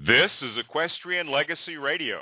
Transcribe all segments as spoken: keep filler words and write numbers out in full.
This is Equestrian Legacy Radio.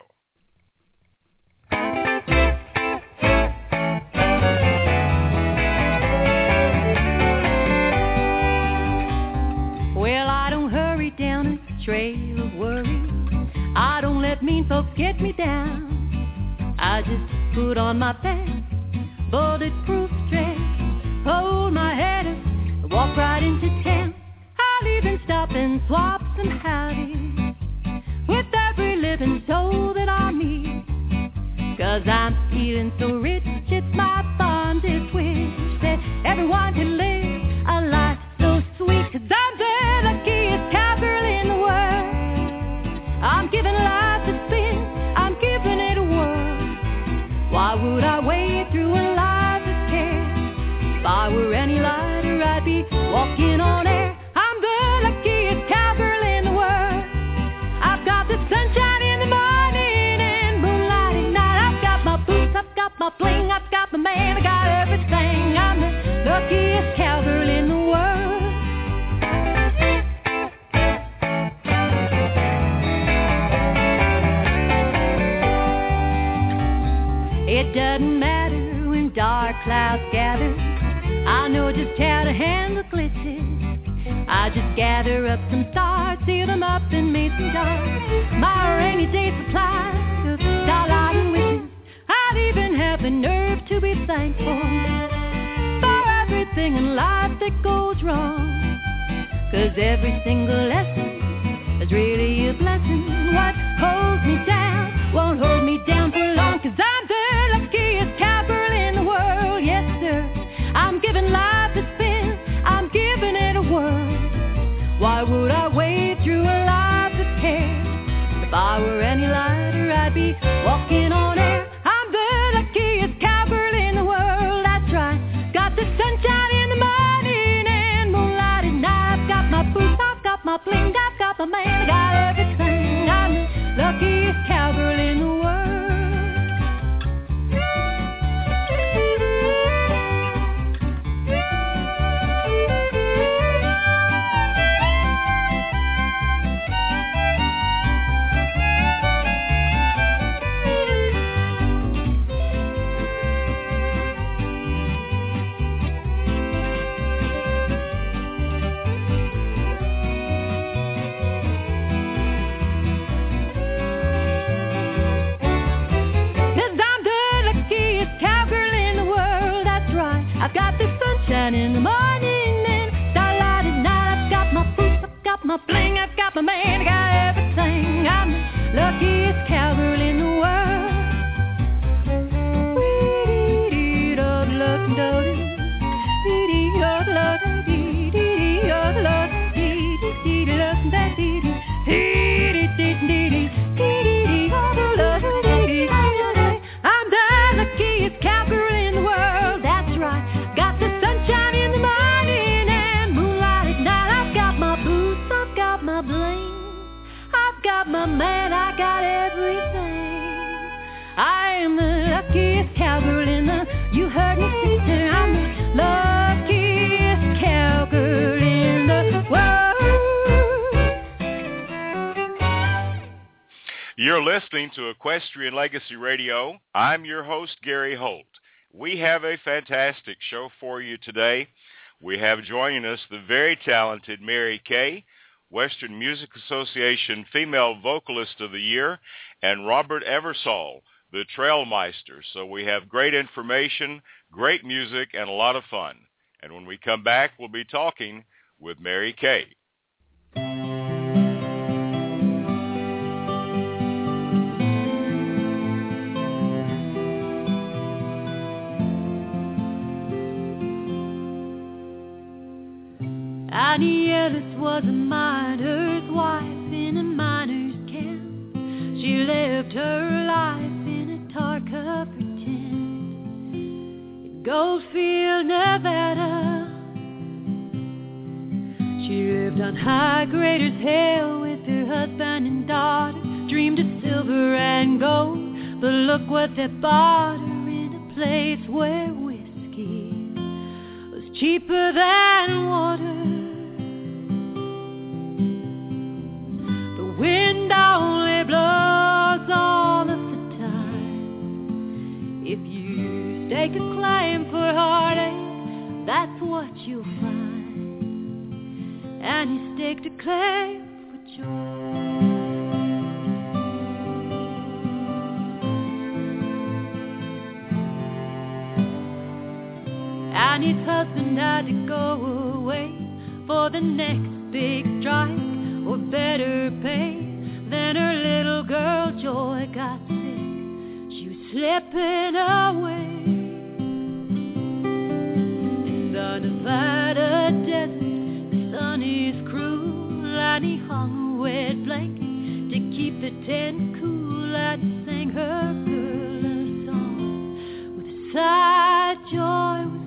Well, I don't hurry down a trail of worry. I don't let mean folks get me down. I just put on my best bulletproof dress, hold my head up, walk right into town. I'll even stop and swap some howdy with every living soul that I meet. 'Cause I'm feeling so rich, it's my fondest wish that everyone can live a life so sweet. 'Cause I'm the luckiest cowgirl in the world. I'm giving life a spin, I'm giving it a whirl. Why would I wade through a life of care? If I were any lighter, I'd be walking on air. I'm the luckiest cowgirl in the world. I've got the sunshine in the morning and moonlight at night. I've got my boots, I've got my bling, I've got my man, I got everything. I'm the luckiest cowgirl in the world. It doesn't matter when dark clouds gather, I know just how to handle glitches. I just gather up some stars, seal them up and made some jars. My rainy day supply of starlight and wishes. I'd even have the nerve to be thankful for everything in life that goes wrong. 'Cause every single lesson is really a blessing. What holds me down won't hold me down for long. 'Cause I'm the luckiest cowgirl in the world, yes sir. I'm giving life a spin, I'm giving it a whirl. Why would I wade through a life of care? If I were any lighter, I'd be walking on air. I'm the luckiest cowgirl in the world, that's right. Got the sunshine in the morning and moonlight at night. I've got my boots, I've got my bling, I've got my man, I got everything. I'm the luckiest cowgirl in the world. I've got the sunshine in the morning and starlight at night. I've got my boots, I've got my bling, I've got my man, I got everything. I'm the luckiest cowgirl in the world. I'm the luckiest cowgirl in the world, that's right. Got the sunshine in the morning and moonlight at night. I've got my boots, I've got my bling, I've got my man, I got everything. I am the luckiest cowgirl in the, you heard me sister, I'm the luckiest cowgirl in the world. You're listening to Equestrian Legacy Radio. I'm your host, Gary Holt. We have a fantastic show for you today. We have joining us the very talented Mary Kay, Western Music Association Female Vocalist of the Year, and Robert Eversole, the Trailmeister. So we have great information, great music, and a lot of fun. And when we come back, we'll be talking with Mary Kay. Annie Ellis was a miner's wife in a miner's camp. She lived her life in a tar covered tent in Goldfield, Nevada. She lived on High Graders Hill with her husband and daughter, dreamed of silver and gold, but look what they bought her in a place where whiskey was cheaper than water. The wind stake a claim for heartache, that's what you'll find. And you staked a claim for joy. And his husband had to go away for the next big strike or better pay. Then her little girl Joy got sick. She was slipping away. In the Nevada desert, the sun is cruel, and he hung a wet blanket to keep the tent cool, and sang her girl a song. With a sigh, Joy was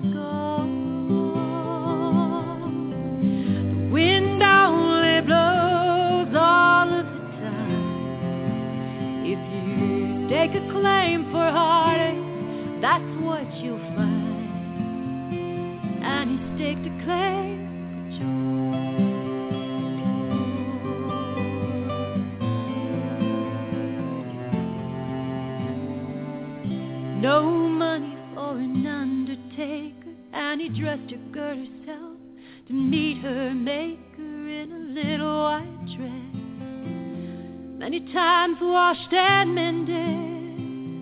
wind only blows all of the time. If you stake a claim for heartache, that's what you'll find. And he staked a claim for joy. No money for an undertaker, and he dressed her girl herself to meet her maker in a little white dress, many times washed and mended.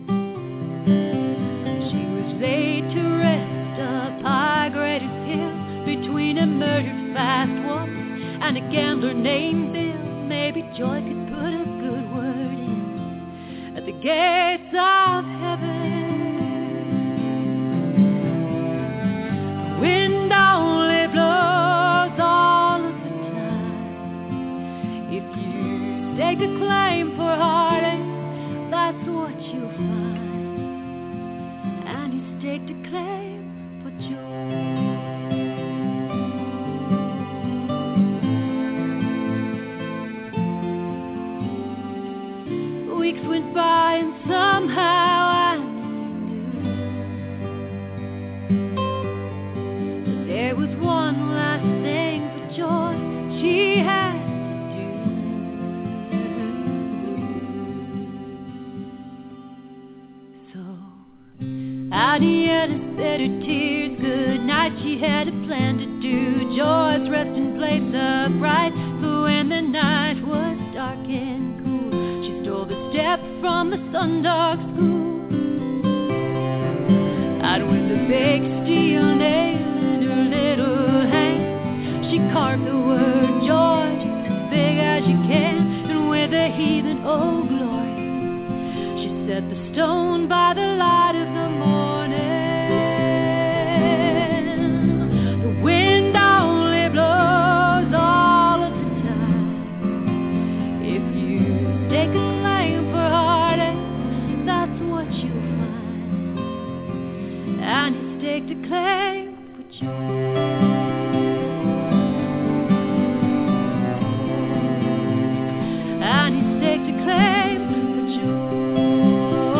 She was laid to rest up high Graders Hill between a murdered fast woman and a gambler named Bill. Maybe Joy could put a good word in at the gates of heaven. The wind only blows all of the time. If you stake a claim for heartache, that's what you'll find. And he staked a claim for joy. Weeks went by and somehow I knew that there was one last thing for Joy she had to do. So Annie said her tears good night. She had a plan to do Joy's resting place upright. But when the night was dark and cool, she stole the steps from the sun-dark school. Out with a big steel nail in her little hand, she carved the word joy just as big as you can. And with a heathen, oh glory, she set the stone by the light of the morning. The wind only blows all of the time. If you take a claim for heartache, that's what you'll find. And he staked a claim for joy. And he staked a claim for joy.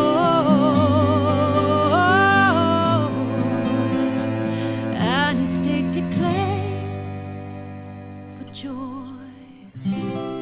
And he staked a claim for joy.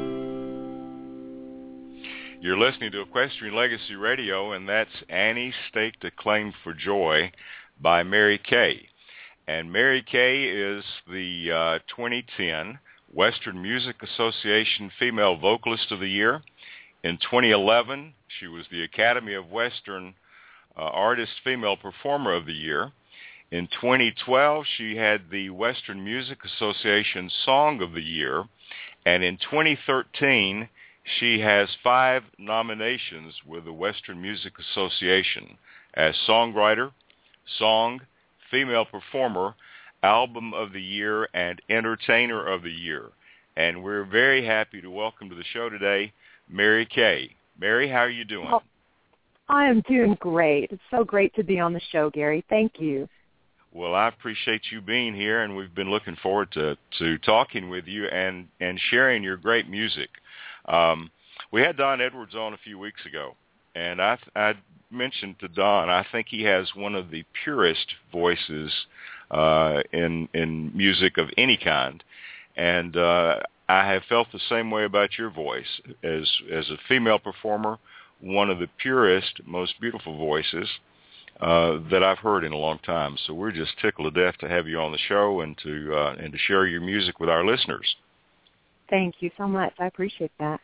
You're listening to Equestrian Legacy Radio, and that's Annie Staked a Claim for Joy by Mary Kay. And Mary Kay is the uh, twenty ten Western Music Association Female Vocalist of the Year. In twenty eleven, she was the Academy of Western uh, Artist Female Performer of the Year. In twenty twelve, she had the Western Music Association Song of the Year. And in twenty thirteen, she has five nominations with the Western Music Association as Songwriter, Song, Female Performer, Album of the Year, and Entertainer of the Year. And we're very happy to welcome to the show today Mary Kay. Mary, how are you doing? Oh, I am doing great. It's so great to be on the show, Gary. Thank you. Well, I appreciate you being here, and we've been looking forward to, to talking with you and, and sharing your great music. Um, we had Don Edwards on a few weeks ago, and I, I mentioned to Don, I think he has one of the purest voices uh, in in music of any kind, and uh, I have felt the same way about your voice as as a female performer, one of the purest, most beautiful voices, uh, that I've heard in a long time. So we're just tickled to death to have you on the show and to uh, and to share your music with our listeners. Thank you so much. I appreciate that.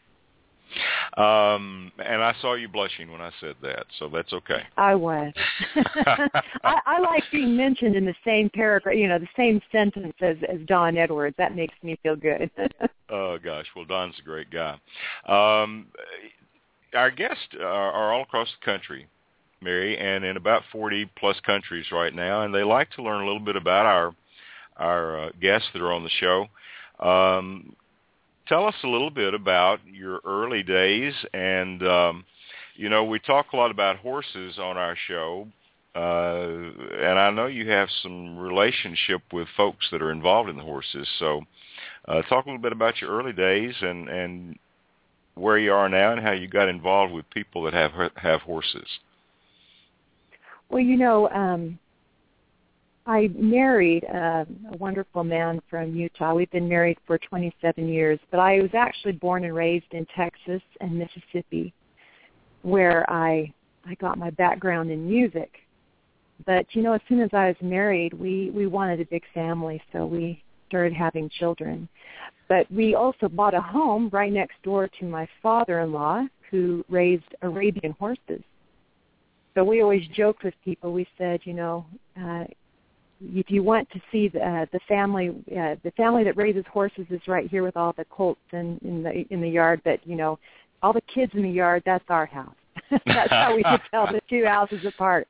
Um, and I saw you blushing when I said that, so that's okay. I was. I, I like being mentioned in the same paragraph, you know, the same sentence as, as Don Edwards. That makes me feel good. Oh, gosh. Well, Don's a great guy. Um, our guests are, are all across the country, Mary, and in about forty-plus countries right now, and they like to learn a little bit about our, our uh, guests that are on the show. Um Tell us a little bit about your early days, and, um, you know, we talk a lot about horses on our show, uh, and I know you have some relationship with folks that are involved in the horses, so uh, talk a little bit about your early days and, and where you are now and how you got involved with people that have have horses. Well, you know, um, I married uh, a wonderful man from Utah. We've been married for twenty-seven years, but I was actually born and raised in Texas and Mississippi, where I I got my background in music. But, you know, as soon as I was married, we, we wanted a big family, so we started having children. But we also bought a home right next door to my father-in-law, who raised Arabian horses. So we always joked with people. We said, you know, uh, if you want to see the, uh, the family, uh, the family that raises horses is right here with all the colts in, in the in the yard. But you know, all the kids in the yard, that's our house. That's how we could tell the two houses apart.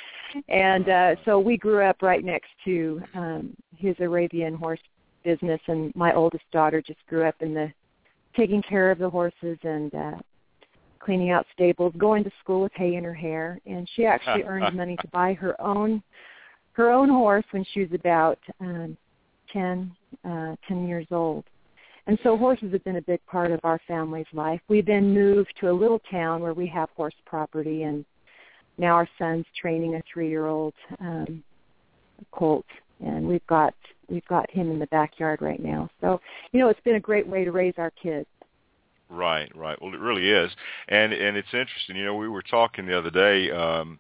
And uh, so we grew up right next to um, his Arabian horse business, and my oldest daughter just grew up in the taking care of the horses and uh, cleaning out stables, going to school with hay in her hair, and she actually earned money to buy her own. her own horse when she was about um, ten, uh, ten years old. And so horses have been a big part of our family's life. We then moved to a little town where we have horse property, and now our son's training a three-year-old um, colt, and we've got we've got him in the backyard right now. So, you know, it's been a great way to raise our kids. Right, right. Well, it really is. And and it's interesting. You know, we were talking the other day, um,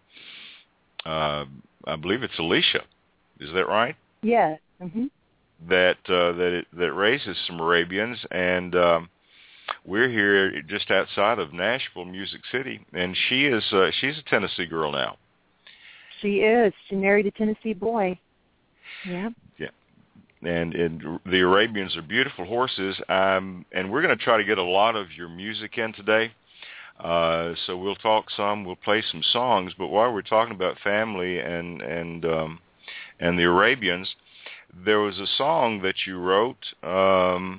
uh, I believe it's Alicia. Is that right? Yes. Mm-hmm. That uh, that it, that raises some Arabians, and um, we're here just outside of Nashville, Music City, and she is uh, she's a Tennessee girl now. She is. She married a Tennessee boy. Yeah. Yeah. And, and the Arabians are beautiful horses, um, and we're going to try to get a lot of your music in today. Uh, so we'll talk some, we'll play some songs, but while we're talking about family and and um, and the Arabians, there was a song that you wrote um,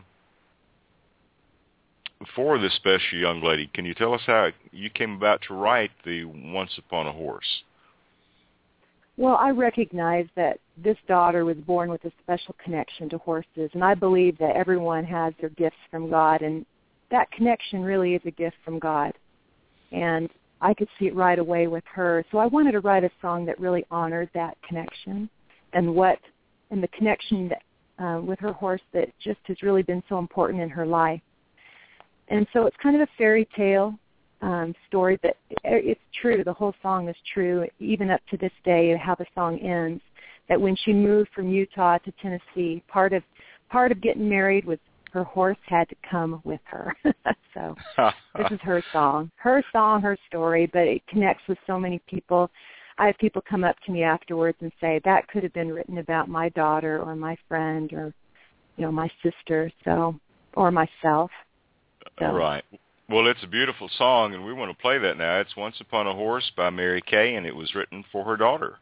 for this special young lady. Can you tell us how you came about to write the Once Upon a Horse? Well, I recognize that this daughter was born with a special connection to horses, and I believe that everyone has their gifts from God, and that connection really is a gift from God. And I could see it right away with her. So I wanted to write a song that really honored that connection and what and the connection that, uh, with her horse that just has really been so important in her life. And so it's kind of a fairy tale um, story, but it's true. The whole song is true, even up to this day, how the song ends, that when she moved from Utah to Tennessee, part of part of getting married was her horse had to come with her. So this is her song, her song, her story, but it connects with so many people. I have people come up to me afterwards and say, that could have been written about my daughter or my friend or, you know, my sister, so, or myself. So. Right. Well, it's a beautiful song, and we want to play that now. It's Once Upon a Horse by Mary Kay, and it was written for her daughter.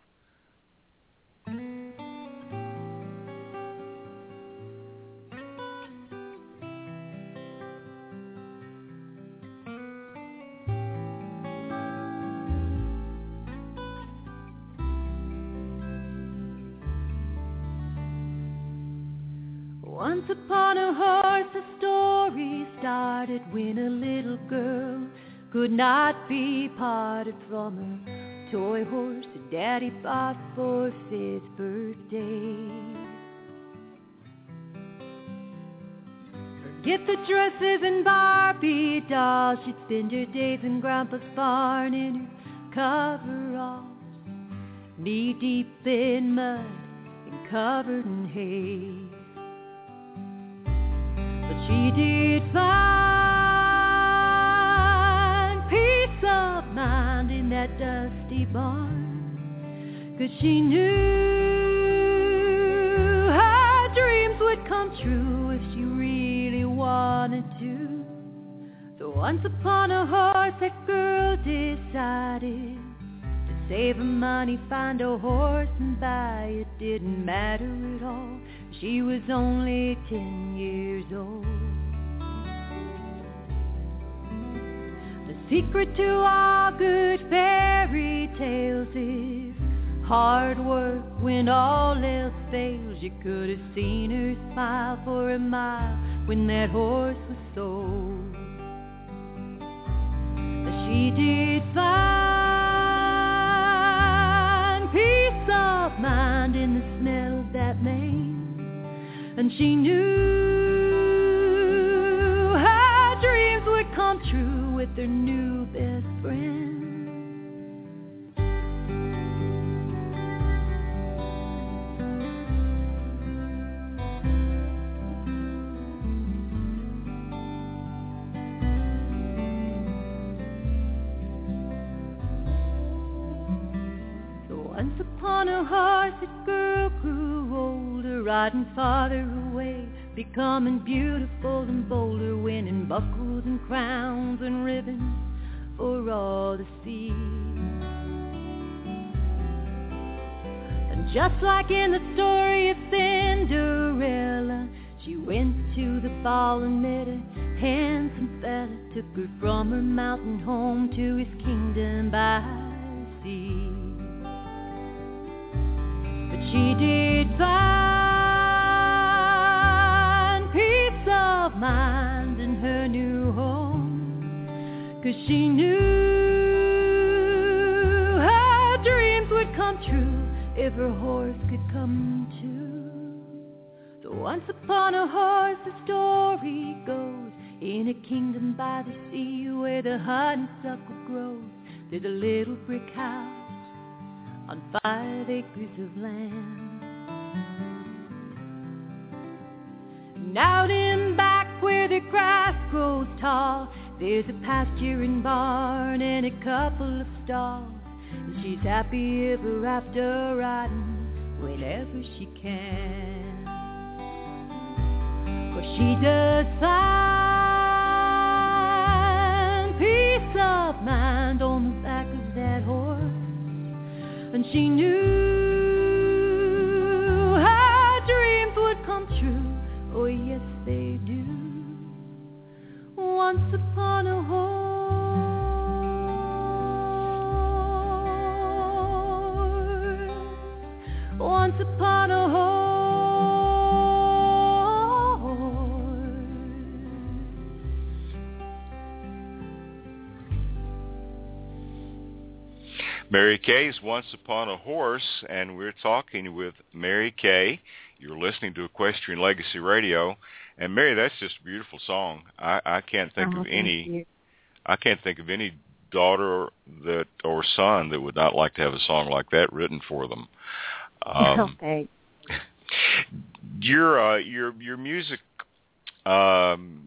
Once upon a horse, a story started when a little girl could not be parted from her toy horse that Daddy bought for fifth birthday. Forget the dresses and Barbie dolls, she'd spend her days in Grandpa's barn in her coveralls, knee-deep in mud and covered in hay. But she did find peace of mind in that dusty barn, 'cause she knew her dreams would come true if she really wanted to. So once upon a horse, that girl decided to save her money, find a horse and buy it. Didn't matter at all, she was only ten years old. The secret to all good fairy tales is hard work. When all else fails, you could have seen her smile for a mile when that horse was sold. She did find peace of mind in the smell of that mane, and she knew her dreams would come true with her new best friend. On a horse, that girl grew older, riding farther away, becoming beautiful and bolder, winning buckles and crowns and ribbons for all to see. And just like in the story of Cinderella, she went to the ball and met a handsome fella, took her from her mountain home to his kingdom by the sea. She did find peace of mind in her new home, 'cause she knew her dreams would come true if her horse could come too. So once upon a horse, the story goes, in a kingdom by the sea where the honeysuckle grows, there's a little brick house on five acres of land. And out in back where the grass grows tall, there's a pasture and barn and a couple of stalls. And she's happy ever after, riding whenever she can. 'Cause she does find peace of mind on the back of that horse. And she knew her dreams would come true. Oh, yes, they do. Once upon a horse. Once upon a horse. Mary Kay's Once Upon a Horse, and we're talking with Mary Kay. You're listening to Equestrian Legacy Radio. And Mary, that's just a beautiful song. I, I can't think oh, of any you. I can't think of any daughter that or son that would not like to have a song like that written for them. Um, oh, thanks. Your uh, your your music um,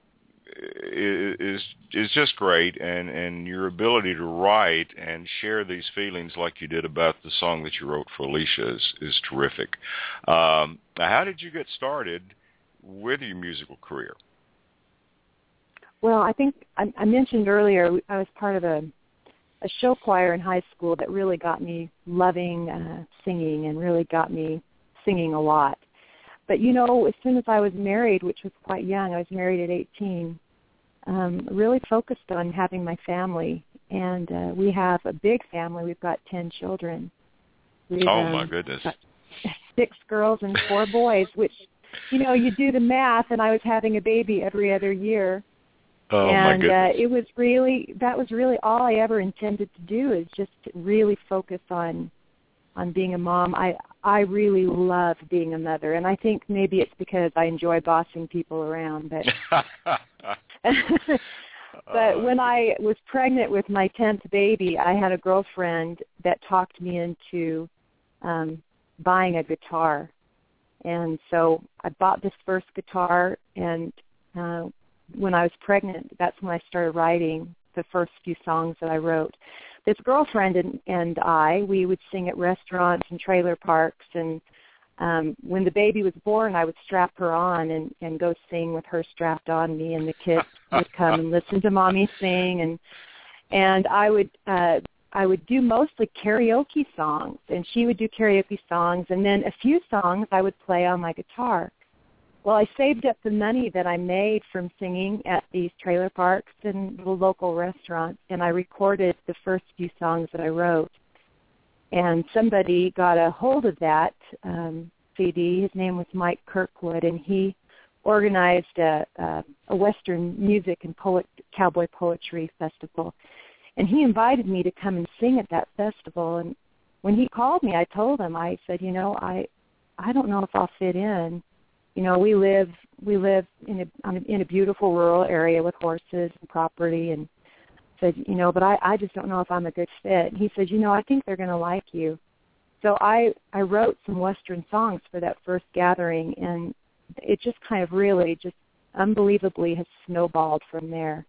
is is just great, and, and your ability to write and share these feelings like you did about the song that you wrote for Alicia is, is terrific. Um, how did you get started with your musical career? Well, I think I, I mentioned earlier I was part of a, a show choir in high school that really got me loving uh, singing and really got me singing a lot. But, you know, as soon as I was married, which was quite young, I was married at eighteen, um, really focused on having my family. And uh, we have a big family. We've got ten children. We've, oh, um, my goodness. Six girls and four boys, which, you know, you do the math, and I was having a baby every other year. Oh, and my goodness. Uh, it was really, that was really all I ever intended to do, is just to really focus on on being a mom. I I really love being a mother, and I think maybe it's because I enjoy bossing people around. But but when I was pregnant with my tenth baby, I had a girlfriend that talked me into um, buying a guitar. And so I bought this first guitar, and uh, when I was pregnant, that's when I started writing the first few songs that I wrote. This girlfriend and, and I, we would sing at restaurants and trailer parks, and um, when the baby was born, I would strap her on and, and go sing with her strapped on me, and the kids would come and listen to Mommy sing, and and I would uh, I would do mostly karaoke songs, and she would do karaoke songs, and then a few songs I would play on my guitar. Well, I saved up the money that I made from singing at these trailer parks and little local restaurants, and I recorded the first few songs that I wrote. And somebody got a hold of that um, C D. His name was Mike Kirkwood, and he organized a, a, a Western music and poet, cowboy poetry festival. And he invited me to come and sing at that festival. And when he called me, I told him, I said, you know, I I don't know if I'll fit in. You know, we live we live in a in a beautiful rural area with horses and property, and said, you know, but I, I just don't know if I'm a good fit. And he said, you know, I think they're going to like you. So I I wrote some Western songs for that first gathering, and it just kind of really just unbelievably has snowballed from there.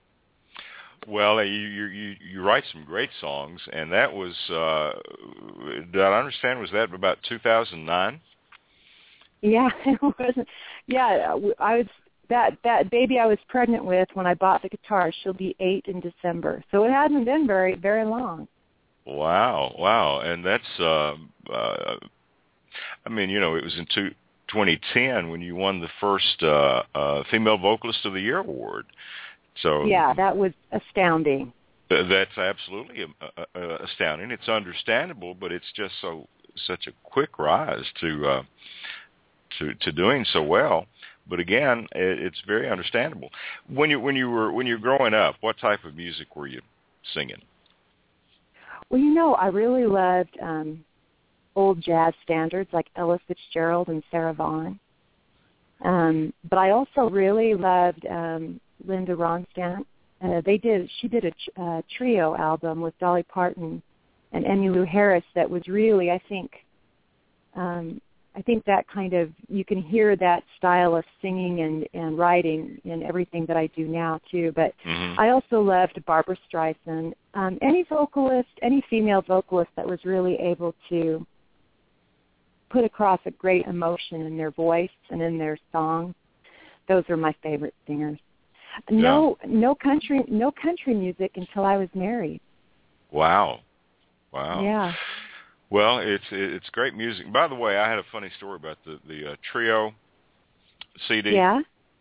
Well, you you you write some great songs, and that was, uh, did I understand, was that about two thousand nine? Yeah, it wasn't. Yeah, I was that that baby I was pregnant with when I bought the guitar. She'll be eight in December, so it hasn't been very very long. Wow, wow, and that's. Uh, uh, I mean, you know, it was in two, twenty ten when you won the first uh, uh, Female Vocalist of the Year award. So yeah, that was astounding. That's absolutely uh, uh, astounding. It's understandable, but it's just so such a quick rise to. Uh, To, to doing so well, but again, it, it's very understandable. When you when you were when you were growing up, what type of music were you singing? Well, you know, I really loved um, old jazz standards like Ella Fitzgerald and Sarah Vaughan. Um, but I also really loved um, Linda Ronstadt. Uh, they did she did a uh, trio album with Dolly Parton and Emmylou Harris that was really, I think. Um, I think that kind of, you can hear that style of singing and, and writing in everything that I do now, too. But mm-hmm. I also loved Barbra Streisand. Um, any vocalist, any female vocalist that was really able to put across a great emotion in their voice and in their song, those are my favorite singers. Yeah. No, no country, no country music until I was married. Wow. Wow. Yeah. Well, it's it's great music. By the way, I had a funny story about the the uh, Trio C D. Yeah.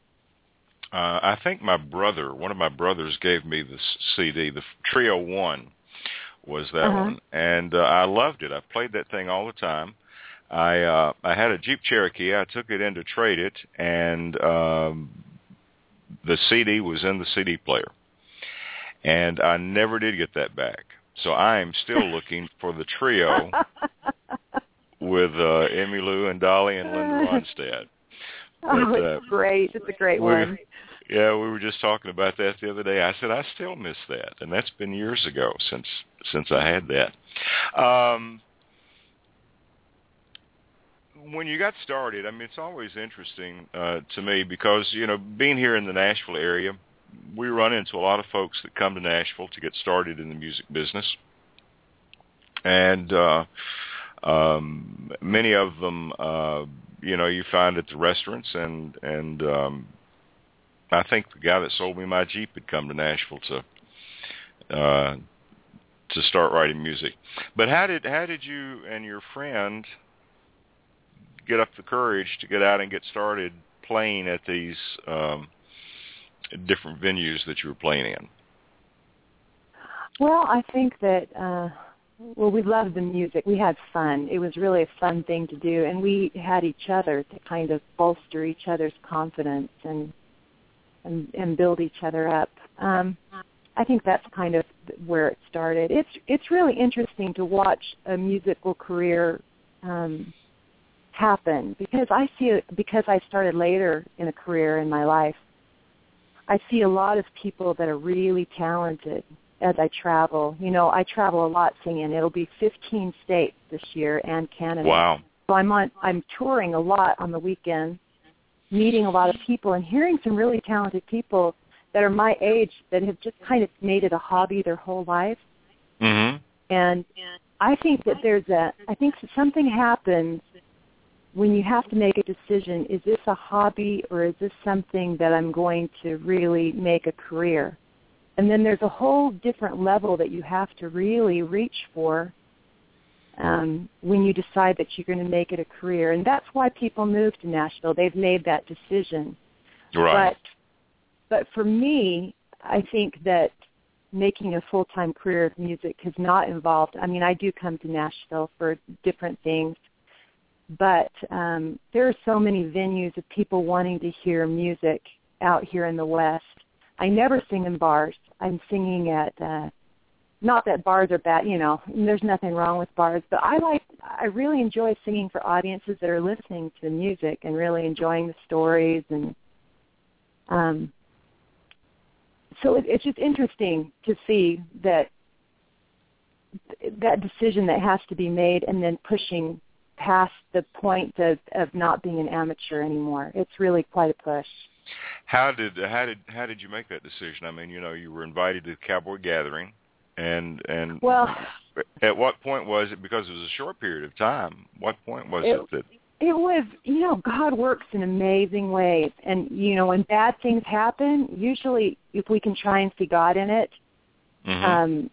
Uh, I think my brother, one of my brothers, gave me the C D. The Trio One was that uh-huh. one, and uh, I loved it. I played that thing all the time. I uh, I had a Jeep Cherokee. I took it in to trade it, and um, the C D was in the C D player, and I never did get that back. So I am still looking for the trio with uh, Emmylou and Dolly and Linda Ronstadt. But, oh, it's uh, great. It's a great we, one. Yeah, we were just talking about that the other day. I said, I still miss that. And that's been years ago since since I had that. Um, when you got started, I mean, it's always interesting uh, to me because, you know, being here in the Nashville area, we run into a lot of folks that come to Nashville to get started in the music business. And uh, um, many of them, uh, you know, you find at the restaurants. And, and um, I think the guy that sold me my Jeep had come to Nashville to uh, to start writing music. But how did how did you and your friend get up the courage to get out and get started playing at these um different venues that you were playing in? Well, I think that, uh, well, we loved the music. We had fun. It was really a fun thing to do, and we had each other to kind of bolster each other's confidence and and, and build each other up. Um, I think that's kind of where it started. It's it's really interesting to watch a musical career um, happen because I see it, because I started later in a career in my life. I see a lot of people that are really talented as I travel. You know, I travel a lot singing. It'll be fifteen states this year and Canada. Wow. So I'm on. I'm touring a lot on the weekends, meeting a lot of people and hearing some really talented people that are my age that have just kind of made it a hobby their whole life. Mm-hmm. And I think that there's a, I think something happens when you have to make a decision. Is this a hobby or is this something that I'm going to really make a career? And then there's a whole different level that you have to really reach for um, when you decide that you're going to make it a career. And that's why people move to Nashville. They've made that decision. Right. But, but for me, I think that making a full-time career of music has not involved, I mean, I do come to Nashville for different things, but um, there are so many venues of people wanting to hear music out here in the West. I never sing in bars. I'm singing at, uh, not that bars are bad, you know, there's nothing wrong with bars, but I like, I really enjoy singing for audiences that are listening to music and really enjoying the stories. And um, so it, it's just interesting to see that that decision that has to be made and then pushing past the point of, of not being an amateur anymore. It's really quite a push. How did how did how did you make that decision? I mean, you know, you were invited to the Cowboy Gathering, and and well, at what point was it? Because it was a short period of time. What point was it, it that? It was, you know, God works in amazing ways, and you know, when bad things happen, usually if we can try and see God in it, mm-hmm. um,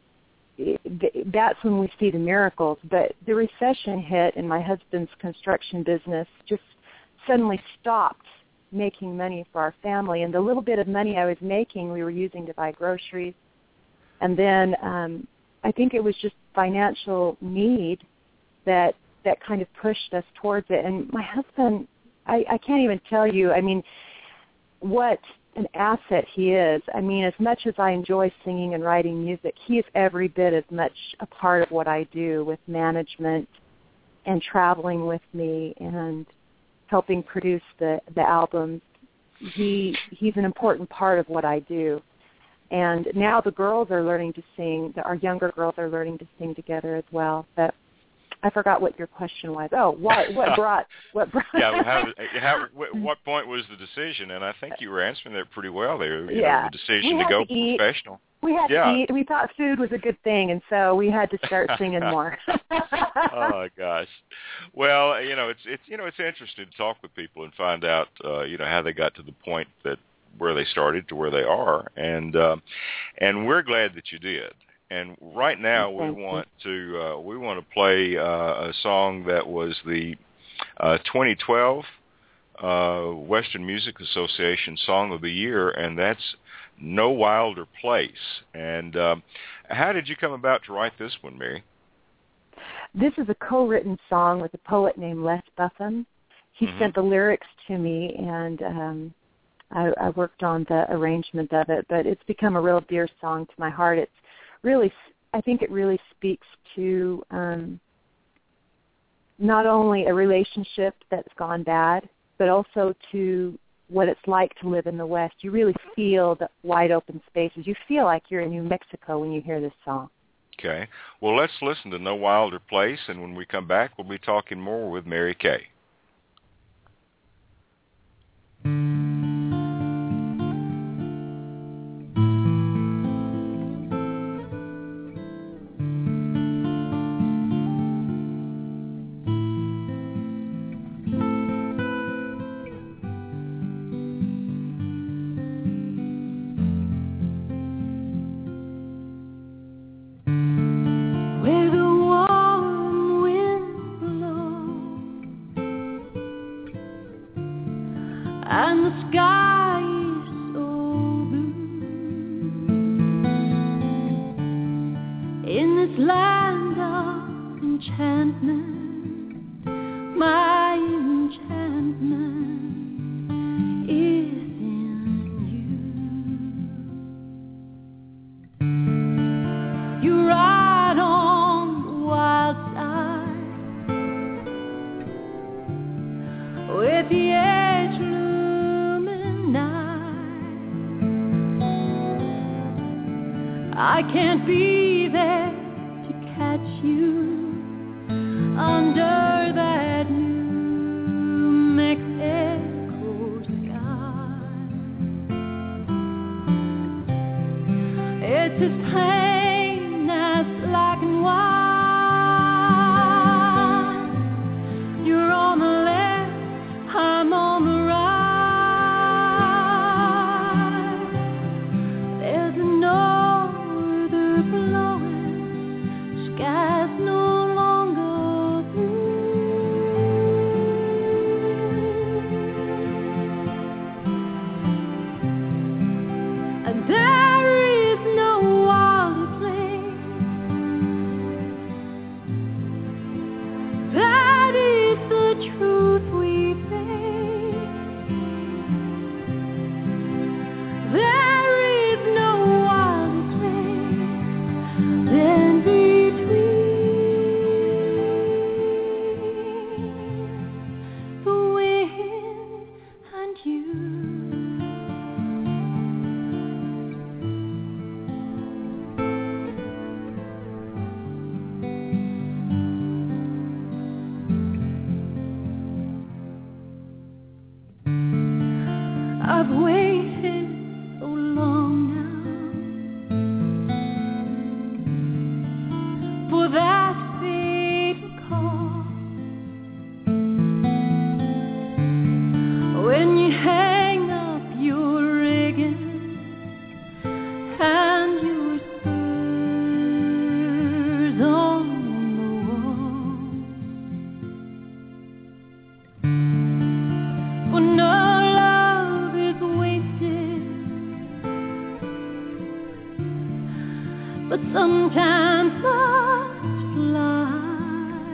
it, that's when we see the miracles. But the recession hit, and my husband's construction business just suddenly stopped making money for our family, and the little bit of money I was making we were using to buy groceries. And then um, I think it was just financial need that that kind of pushed us towards it. And my husband, I, I can't even tell you, I mean, what an asset he is. I mean, as much as I enjoy singing and writing music, he is every bit as much a part of what I do with management and traveling with me and helping produce the, the albums. He he's an important part of what I do. And now the girls are learning to sing. Our younger girls are learning to sing together as well. But I forgot what your question was. Oh, what what brought what brought? yeah, how, how, what point was the decision? And I think you were answering that pretty well there. You yeah, know, the decision to go to professional. We had yeah. to eat. We thought food was a good thing, and so we had to start singing more. Oh gosh, well, you know, it's it's you know it's interesting to talk with people and find out uh, you know how they got to the point that where they started to where they are, and um, and we're glad that you did. And right now we Thank want you. to uh, we want to play uh, a song that was the uh, twenty twelve uh, Western Music Association Song of the Year, and that's No Wilder Place. And um, how did you come about to write this one, Mary? This is a co-written song with a poet named Les Buffum. He mm-hmm. sent the lyrics to me, and um, I, I worked on the arrangement of it. But it's become a real dear song to my heart. It's really, I think it really speaks to um, not only a relationship that's gone bad, but also to what it's like to live in the West. You really feel the wide open spaces. You feel like you're in New Mexico when you hear this song. Okay. Well, let's listen to No Wilder Place, and when we come back, we'll be talking more with Mary Kay. I can't be there to catch you under that New Mexico sky. It's as plain as black and white. You're on the left, I'm on the right. There's a norther blowing, skies no longer blue. And there is no wilder place. That is the truth we face. There is no wilder place than between the wind and you. I've waited so long now for that fatal call. When you hang up your rigging and your spurs on the wall. For no love is wasted, but sometimes must fly.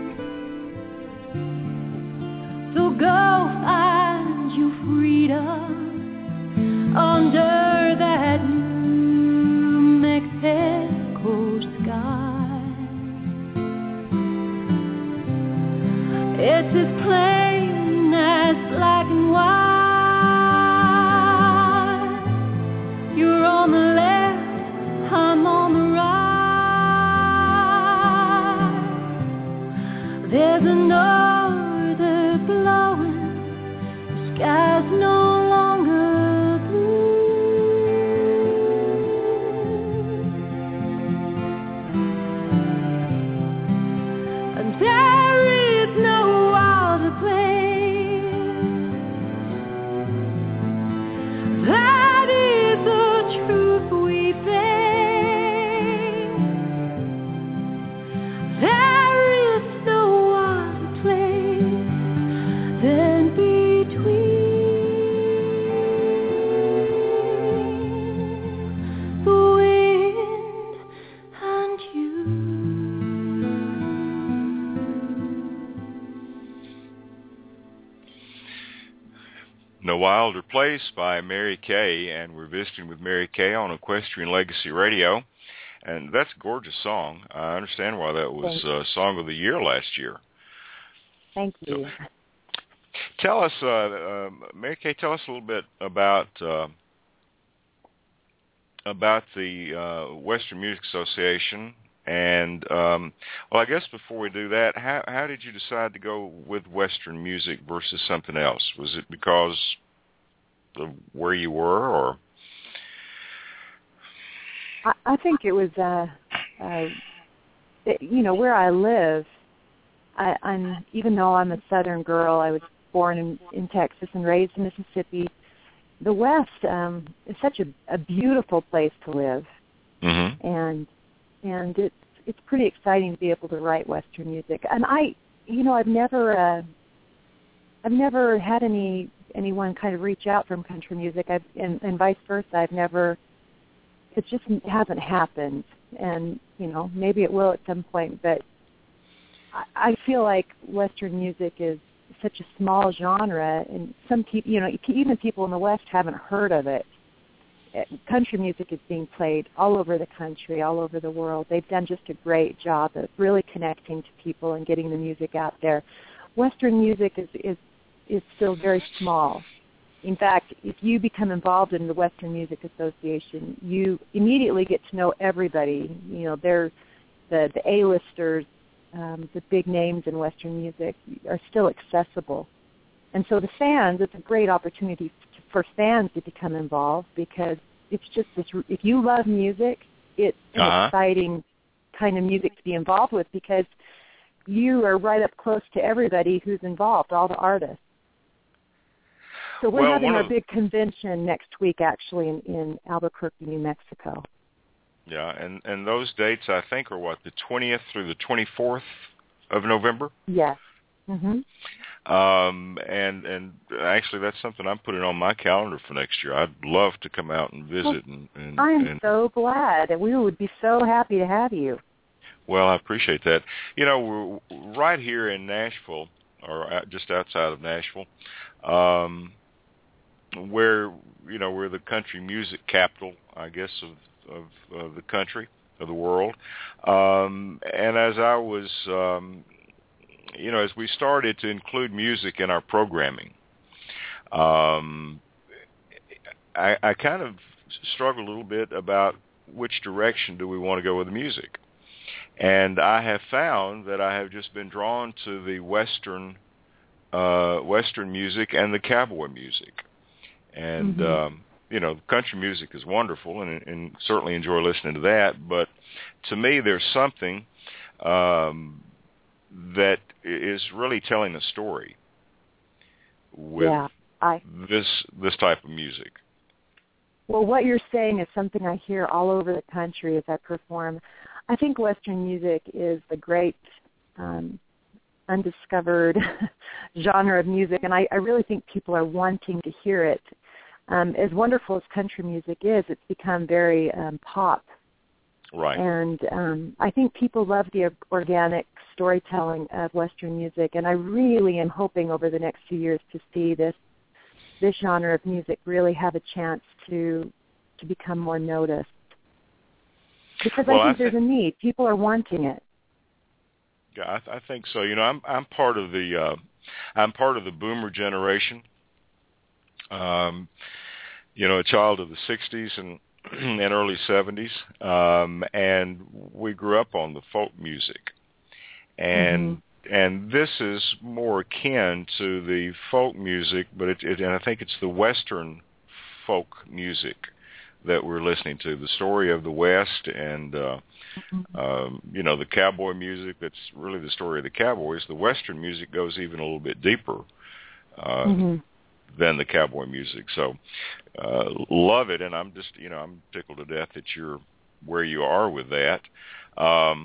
So go find your freedom under that New Mexico sky. It's as plain as black and white. You're on the left, I'm on the right. There's a norther blowing, the sky's no longer blue. And there is no other place. That is the truth we face. There is no other place than between the wind and you. No Wilder Place by Mary Kay, and we're visiting with Mary Kay on Equestrian Legacy Radio. And that's a gorgeous song. I understand why that was Thanks. uh, Song of the Year last year. Thank you. Tell us, uh, uh, Mary Kay, tell us a little bit about uh, about the uh, Western Music Association. And, um, well, I guess before we do that, how, how did you decide to go with Western music versus something else? Was it because of where you were, or? I, I think it was, uh, uh, it, you know, where I live. I, I'm even though I'm a Southern girl, I was born in, in Texas and raised in Mississippi. The West um, is such a, a beautiful place to live, Mm-hmm. and and it's it's pretty exciting to be able to write Western music. And I, you know, I've never uh, I've never had any anyone kind of reach out from country music, I've, and, and vice versa. I've never. It just hasn't happened, and you know, maybe it will at some point. But I, I feel like Western music is such a small genre, and some people, you know, even people in the West haven't heard of it. Country music is being played all over the country, all over the world. They've done just a great job of really connecting to people and getting the music out there. Western music is is, is still very small, in fact, if you become involved in the Western Music Association, you immediately get to know everybody. You know, they're the, the A-listers, um, the big names in Western music are still accessible. And so the fans, it's a great opportunity to, for fans to become involved because it's just this, if you love music, it's an uh-huh. exciting kind of music to be involved with because you are right up close to everybody who's involved, all the artists. So we're well, having our of, big convention next week, actually, in, in Albuquerque, New Mexico. Yeah, and, and those dates, I think, are what, the twentieth through the twenty-fourth of November? Yes. Mm-hmm. Um, and, and actually, that's something I'm putting on my calendar for next year. I'd love to come out and visit. Well, and, and I'm and, so glad. We would be so happy to have you. Well, I appreciate that. You know, we're right here in Nashville, or just outside of Nashville, um, where, you know, we're the country music capital, I guess, of, of, of the country, of the world. Um, and as I was, um, you know, as we started to include music in our programming, um, I, I kind of struggled a little bit about which direction do we want to go with the music. And I have found that I have just been drawn to the Western uh, Western music and the cowboy music. And, mm-hmm. um, you know, country music is wonderful, and, and certainly enjoy listening to that. But to me, there's something um, that is really telling a story with yeah, I, this this type of music. Well, what you're saying is something I hear all over the country as I perform. I think Western music is the great um, undiscovered genre of music, and I, I really think people are wanting to hear it. Um, as wonderful as country music is, it's become very um, pop. Right. And um, I think people love the organic storytelling of Western music, and I really am hoping over the next few years to see this this genre of music really have a chance to to become more noticed. Because well, I think I there's th- a need. People are wanting it. Yeah, I, th- I think so. You know, I'm I'm part of the uh, I'm part of the boomer generation. Um, you know, a child of the sixties and and early seventies, um, and we grew up on the folk music, and mm-hmm. and this is more akin to the folk music, but it, it and I think it's the Western folk music that we're listening to, the story of the West, and uh, mm-hmm. um, you know, the cowboy music. That's really the story of the cowboys. The Western music goes even a little bit deeper uh, mm-hmm. than the cowboy music. So uh, love it, and I'm just, you know, I'm tickled to death that you're where you are with that. Um,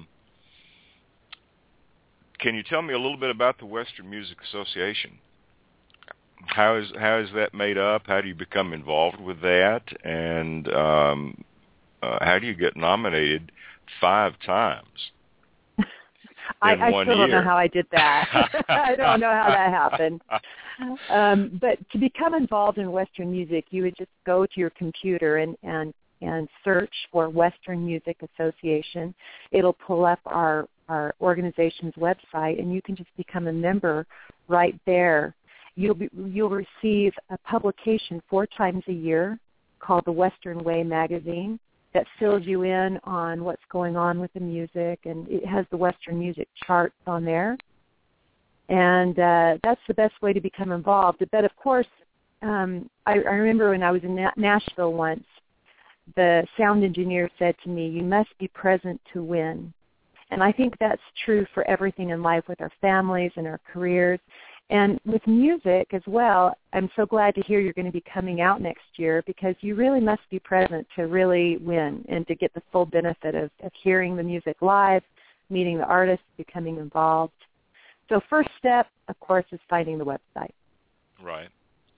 can you tell me a little bit about the Western Music Association? How is how is that made up? How do you become involved with that? And um, uh, how do you get nominated five times I, in I one still year? don't know how I did that. I don't know how that happened. Um, but to become involved in Western music, you would just go to your computer and, and, and search for Western Music Association. It'll pull up our, our organization's website, and you can just become a member right there. You'll be, you'll receive a publication four times a year called the Western Way magazine that fills you in on what's going on with the music, and it has the Western music charts on there. And uh, that's the best way to become involved. But of course, um, I, I remember when I was in Na- Nashville once, the sound engineer said to me, "You must be present to win." And I think that's true for everything in life, with our families and our careers. And with music as well, I'm so glad to hear you're going to be coming out next year, because you really must be present to really win and to get the full benefit of, of hearing the music live, meeting the artists, becoming involved. So first step, of course, is finding the website. Right.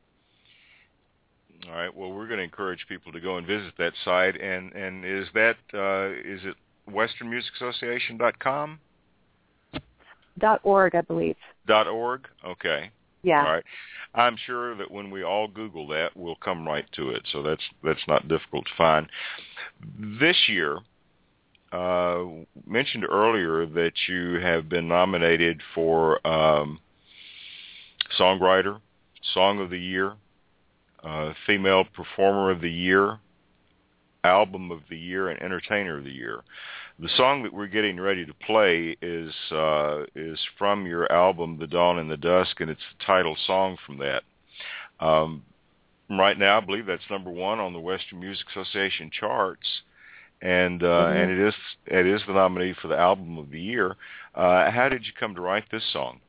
All right. Well, we're going to encourage people to go and visit that site. And, and is that, uh, is it western music association dot com? Dot org, I believe. Dot org? Okay. Yeah. All right. I'm sure that when we all Google that, we'll come right to it. So that's that's not difficult to find. This year, uh, mentioned earlier that you have been nominated for um, Songwriter, Song of the Year, uh, Female Performer of the Year, Album of the Year, and Entertainer of the Year. The song that we're getting ready to play is uh, is from your album, The Dawn and the Dusk, and it's the title song from that. Um, right now, I believe that's number one on the Western Music Association charts, and uh, mm-hmm. and it is it is the nominee for the Album of the Year. Uh, how did you come to write this song?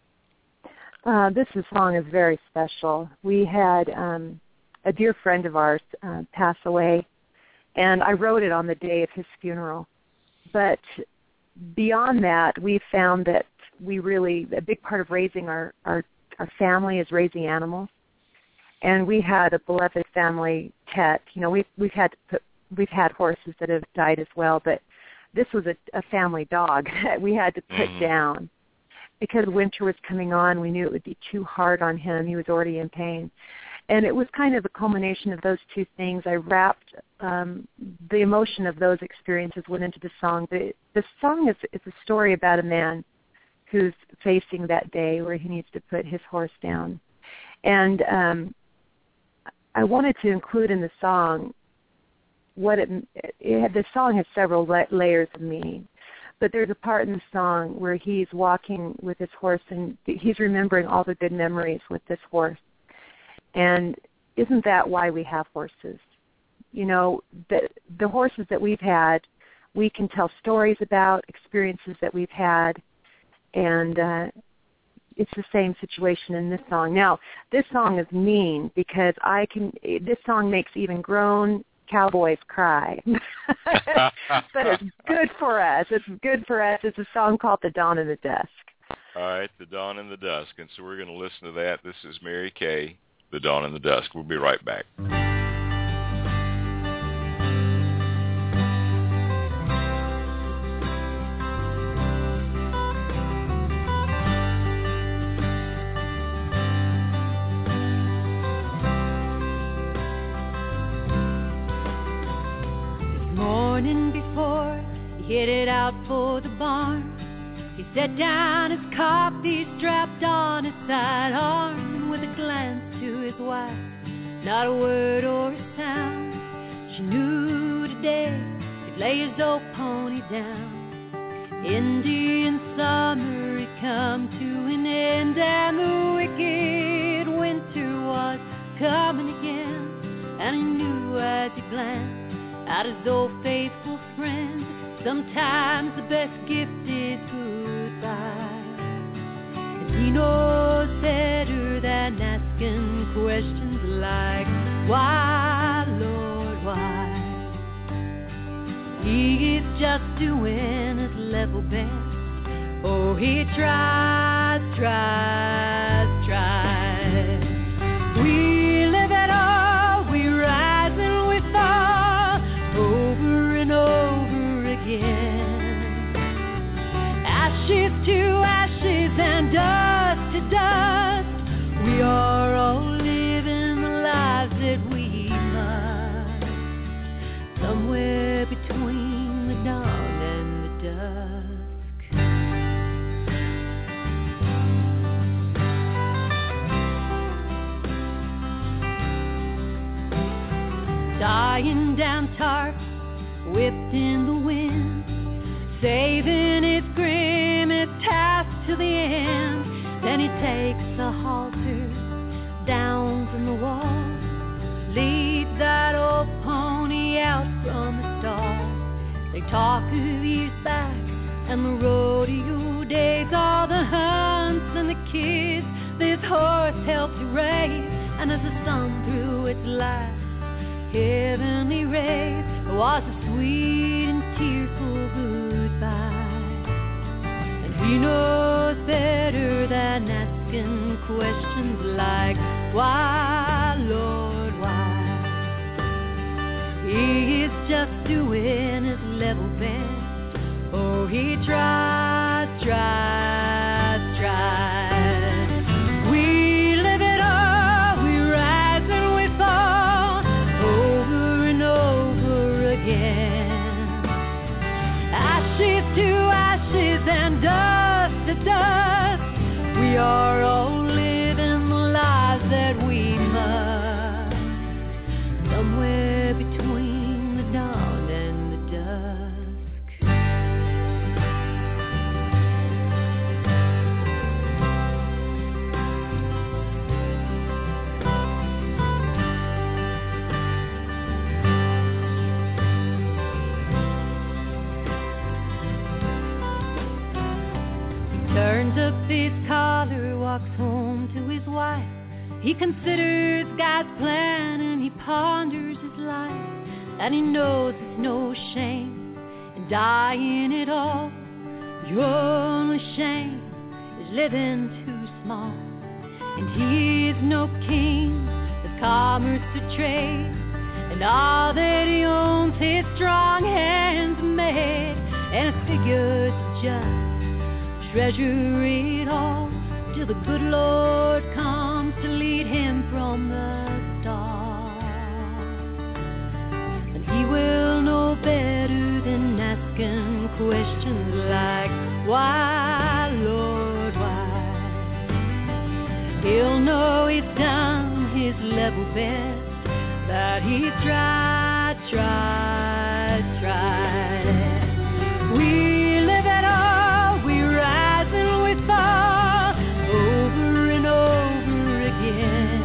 Uh, this song is very special. We had um, a dear friend of ours uh, pass away, and I wrote it on the day of his funeral. But beyond that, we found that we really, a big part of raising our, our, our family is raising animals. And we had a beloved family pet. You know, we've, we've, had to put, we've had horses that have died as well, but this was a, a family dog that we had to put mm-hmm. down. Because winter was coming on, we knew it would be too hard on him. He was already in pain. And it was kind of a culmination of those two things. I wrapped um, the emotion of those experiences went into the song. The, the song is, is a story about a man who's facing that day where he needs to put his horse down. And um, I wanted to include in the song what it, it had, the song has several la- layers of meaning. But there's a part in the song where he's walking with his horse and he's remembering all the good memories with this horse. And isn't that why we have horses? You know, the, the horses that we've had, we can tell stories about, experiences that we've had, and uh, it's the same situation in this song. Now, this song is mean because I can. This song makes even grown cowboys cry. But it's good for us. It's good for us. It's a song called The Dawn and the Dusk. All right, The Dawn and the Dusk. And so we're going to listen to that. This is Mary Kay, The Dawn and the Dusk. We'll be right back. This morning before he headed out for the barn, he set down his coffee, strapped on his sidearm, and with a glance to his wife, not a word or a sound, she knew today he'd lay his old pony down. Indian summer had come to an end, and the wicked winter was coming again, and he knew as he glanced at his old faithful friend, sometimes the best gift is goodbye. And he knows better than asking questions like, why, Lord, why? He is just doing his level best. Oh, he tries, tries, tries. We live at all, we rise and we fall, over and over again. Ashes to ashes and dust to dust, we are all living the lives that we must, somewhere between the dawn and the dusk. Dying down tarps, whipped in the wind, saving its grimmest task to the end. Then he takes a halter down from the wall, leads that old pony out from the stall. They talk of years back and the rodeo days, all the hunts and the kids this horse helped to raise. And as the sun threw its last heavenly rays, it was a sweet and tearful goodbye. And he knows better than asking questions like, why, Lord, why? He is just doing his level best. Oh, he tries, tries, tries. We live it all, we rise and we fall, over and over again. Ashes to ashes and dust to dust, we are all living the lives that we must, He considers God's plan and he ponders his life, and he knows there's no shame in dying at all. Your only shame is living too small, and he's no king of commerce or trade, and all that he owns his strong hands made, and it figures just treasure it all till the good Lord comes to lead him from the start. And he will know better than asking questions like, why, Lord, why? He'll know he's done his level best, that he's tried, tried, tried. We live at all, we rise and we fall, over and over again.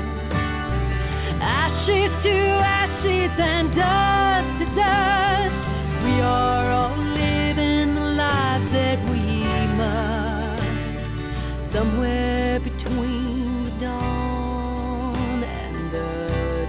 Ashes to ashes and dust to dust, we are all living the lives that we must, somewhere between the dawn and the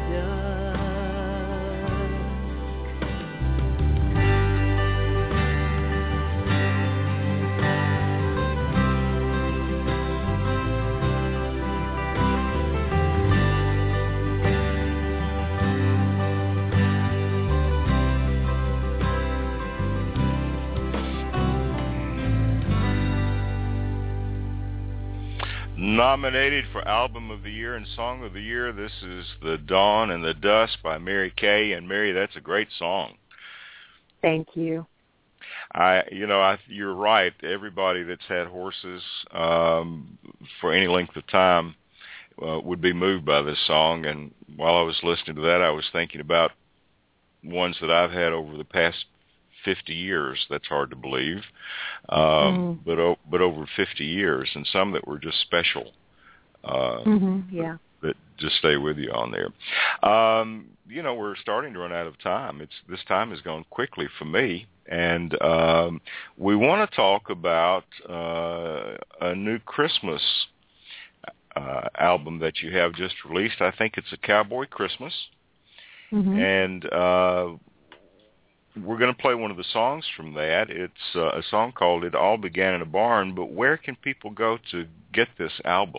Nominated for Album of the Year and Song of the Year, this is The Dawn and the Dusk by Mary Kay. And Mary, that's a great song. Thank you. I, you know, I, you're right. Everybody that's had horses um, for any length of time uh, would be moved by this song. And while I was listening to that, I was thinking about ones that I've had over the past fifty years. That's hard to believe, um, mm. but o- but over fifty years, and some that were just special. Uh, mm-hmm. Yeah, that just stay with you on there. Um, you know, we're starting to run out of time. It's this time has gone quickly for me, and um, we want to talk about uh, a new Christmas uh, album that you have just released. I think it's a Cowboy Christmas, mm-hmm. and uh, we're going to play one of the songs from that. It's uh, a song called It All Began in a Barn, but where can people go to get this album?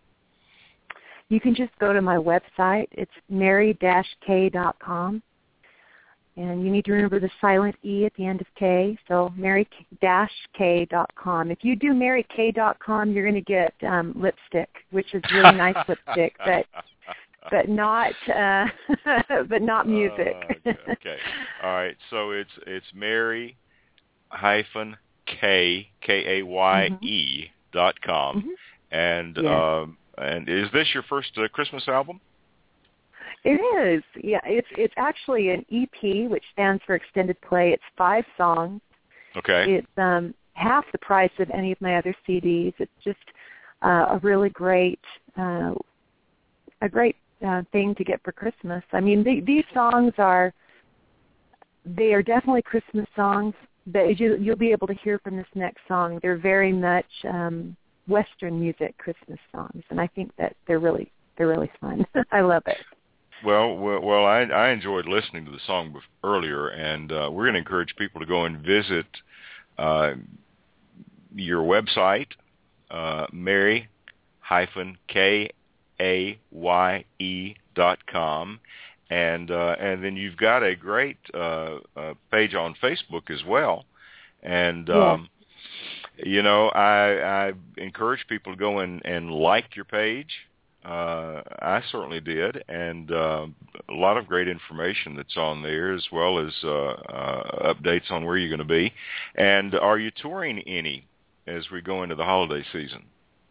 You can just go to my website. It's mary dash k dot com. And you need to remember the silent E at the end of K, so mary dash k dot com. If you do mary k dot com, you're going to get um, lipstick, which is really nice lipstick, but but not uh, but not music. Uh, okay. okay, all right. So it's it's Mary hyphen K K A Y E mm-hmm. dot com, mm-hmm. and yes. um, and is this your first uh, Christmas album? It is. Yeah, it's it's actually an E P, which stands for extended play. It's five songs. Okay. It's um, half the price of any of my other C Ds. It's just uh, a really great uh, a great uh, thing to get for Christmas. I mean, the, these songs are they are definitely Christmas songs. But you, you'll be able to hear from this next song. They're very much um, Western music Christmas songs, and I think that they're really they're really fun. I love it. Well, well, well I, I enjoyed listening to the song earlier, and uh, we're going to encourage people to go and visit uh, your website, uh, Mary hyphen K A Y E dot com, and uh, and then you've got a great uh, uh, page on Facebook as well, and um, yeah. you know I, I encourage people to go and, and like your page. Uh, I certainly did, and uh, a lot of great information that's on there, as well as uh, uh, updates on where you're going to be. And are you touring any as we go into the holiday season?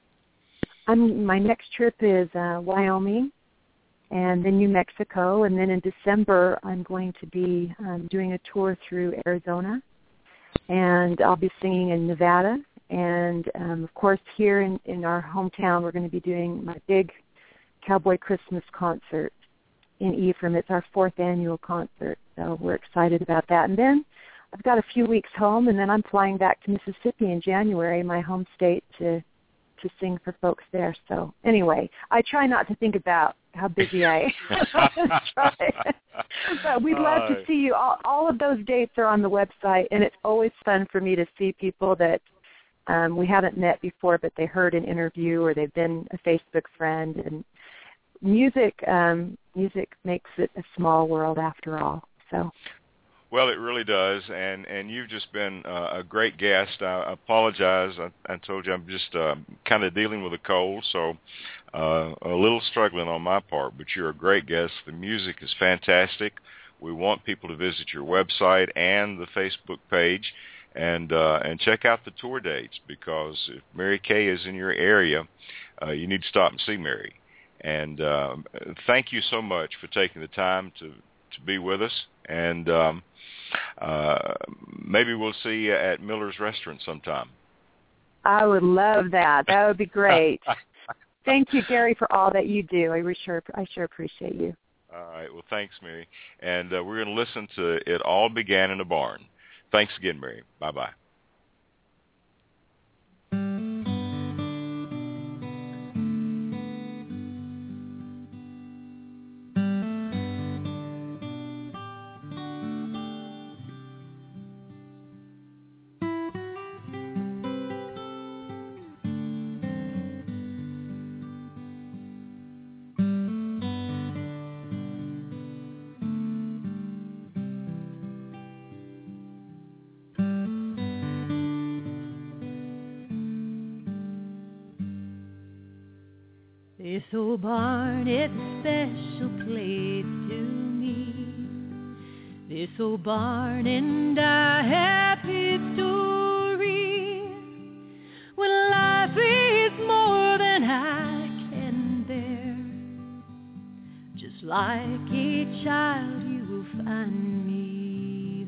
I'm, my next trip is uh, Wyoming, and then New Mexico, and then in December I'm going to be um, doing a tour through Arizona, and I'll be singing in Nevada. And, um, of course, here in, in our hometown, we're going to be doing my big Cowboy Christmas concert in Ephraim. It's our fourth annual concert, so we're excited about that. And then I've got a few weeks home, and then I'm flying back to Mississippi in January, my home state, to to sing for folks there. So anyway, I try not to think about how busy I am. But we'd love to see you. All, all of those dates are on the website, and it's always fun for me to see people that um, we haven't met before, but they heard an interview or they've been a Facebook friend. And music, um, music makes it a small world after all. So. Well, it really does, and, and you've just been uh, a great guest. I apologize. I, I told you I'm just uh, kind of dealing with a cold, so uh, a little struggling on my part, but you're a great guest. The music is fantastic. We want people to visit your website and the Facebook page and uh, and check out the tour dates, because if Mary Kay is in your area, uh, you need to stop and see Mary. And uh, thank you so much for taking the time to, to be with us, and um, Uh, maybe we'll see you at Miller's Restaurant sometime. I would love that. That would be great. Thank you, Gary, for all that you do. I sure, I sure appreciate you. All right. Well, thanks, Mary. And uh, we're going to listen to It All Began in a Barn. Thanks again, Mary. Bye-bye. This old barn is a special place to me. This old barn and I have its story. When life is more than I can bear, just like a child you will find me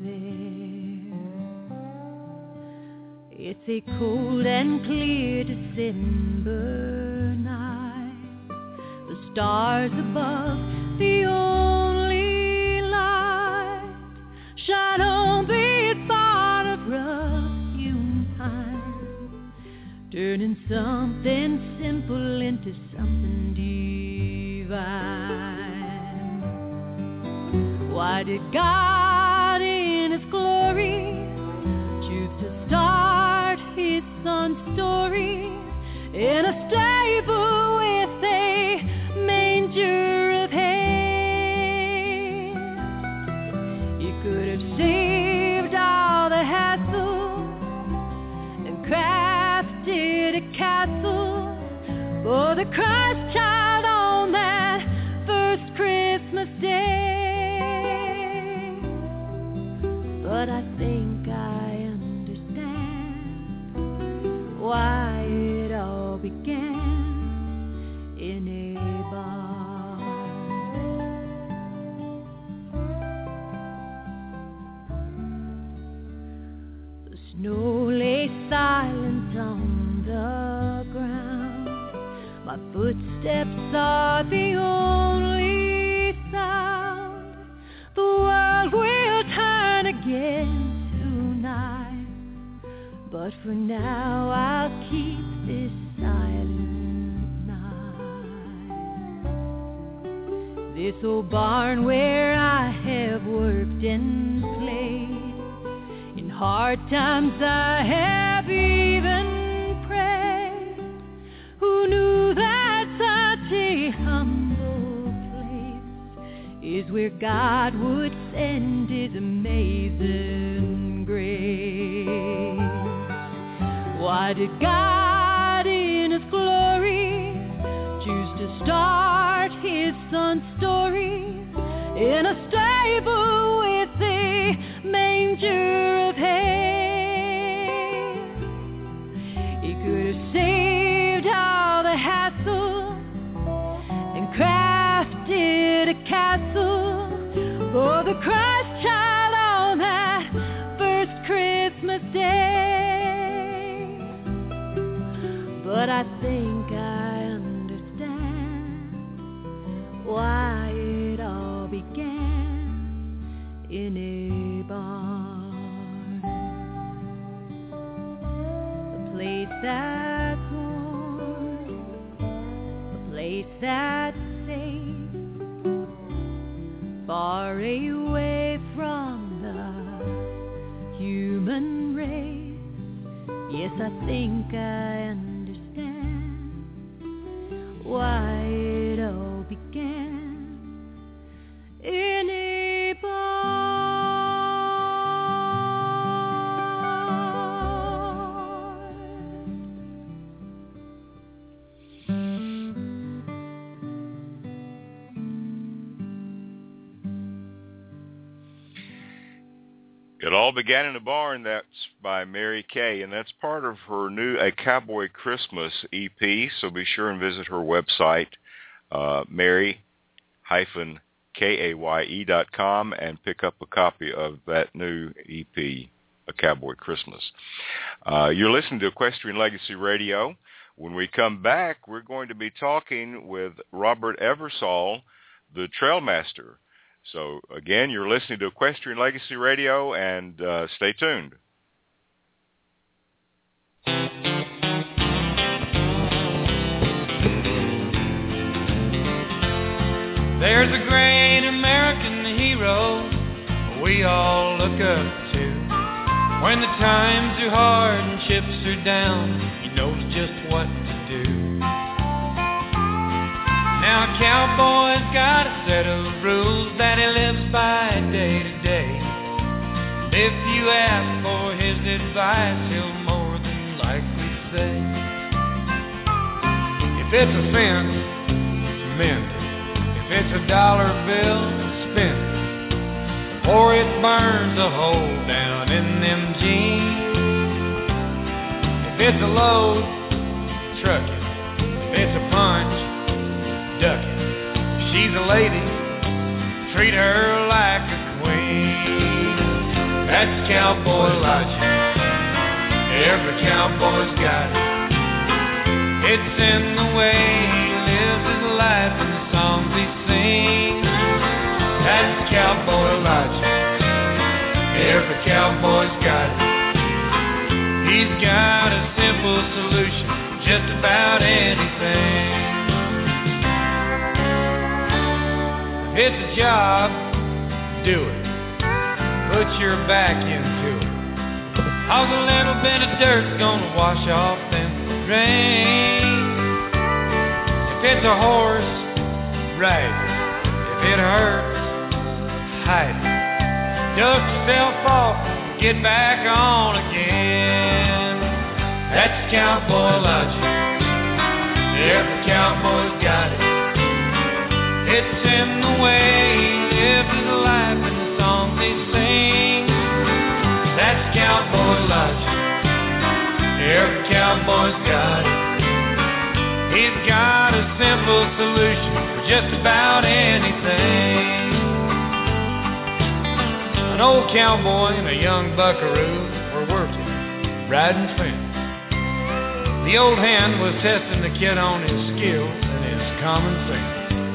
there. It's a cold and clear December night. The stars above, the only light, shine on this barn of rough-hewn pine, turning something simple into something divine. Why did God in His glory choose to start His Son's story in a stable with a manger of hay? He could have saved all the hassle and crafted a castle for the Christ child on that first Christmas day. But I think I understand why it all began in a snow lay silent on the ground. My footsteps are the only sound. The world will turn again tonight, but for now I'll keep this silent night. This old barn where I have worked and played, hard times I have even prayed. Who knew that such a humble place is where God would send His amazing grace? Why did God in His glory choose to start His Son's story in a stable with a manger of hay? He could have saved all the hassle and crafted a castle for the Christ child on that first Christmas day. But I think I understand why it all began in a barn. A place that's warm that's safe, far away from the human race. Yes, I think I understand why it all began in a bar. It All Began in a Barn, that's by Mary Kay, and that's part of her new A Cowboy Christmas E P, so be sure and visit her website, uh, mary dash kaye dot com, and pick up a copy of that new E P, A Cowboy Christmas. Uh, you're listening to Equestrian Legacy Radio. When we come back, we're going to be talking with Robert Eversole, the Trailmaster. So, again, you're listening to Equestrian Legacy Radio, and uh, stay tuned. There's a great American hero we all look up to. When the times are hard and chips are down, he knows just what to do. Now a cowboy's got a set of rules that he lives by day to day. And if you ask for his advice, he'll more than likely say, if it's a fence, mend it. If it's a dollar bill, spend it. Or it burns a hole down in them jeans. If it's a load, truck it. If it's a punch, duck it. If she's a lady, treat her like a queen. That's cowboy logic. Every cowboy's got it. It's in the way he lives his life and the songs he sings. That's cowboy logic. Every cowboy's got it. He's got a simple solution for just about anything. If it's a job, do it. Put your back into it. Cause a little bit of dirt's gonna wash off them drains. If it's a horse, ride it. If it hurts, hide it. Dust yourself off, get back on again. That's cowboy logic. Every cowboy's got it. It's in the way he lives his life and the songs he sings. That's cowboy logic. Every cowboy's got it. He's got a simple solution for just about anything. An old cowboy and a young buckaroo were working, riding fence. The old hand was testing the kid on his skills and his common sense.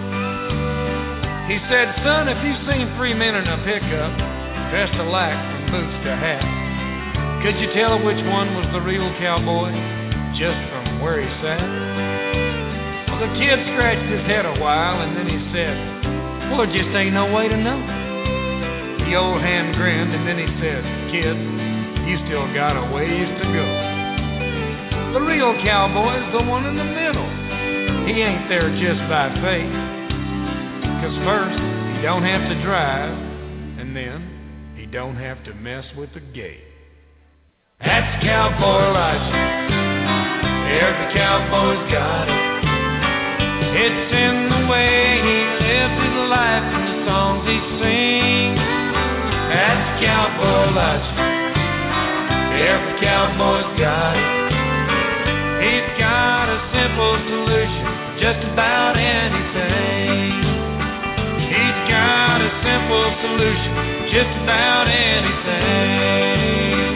He said, son, if you've seen three men in a pickup, dressed alike from boots to hat, could you tell which one was the real cowboy, just from where he sat? Well, the kid scratched his head a while, and then he said, well, there just ain't no way to know. The old hand grinned, and then he said, kid, you still got a ways to go. The real cowboy's the one in the middle. He ain't there just by faith. Cause first, he don't have to drive, and then he don't have to mess with the gate. That's cowboy logic. Every cowboy's got it. It's in the way he lives his life and the songs he sings. That's cowboy logic. Every cowboy's got it. He's got a simple solution for just about anything. He's got a simple solution for just about anything.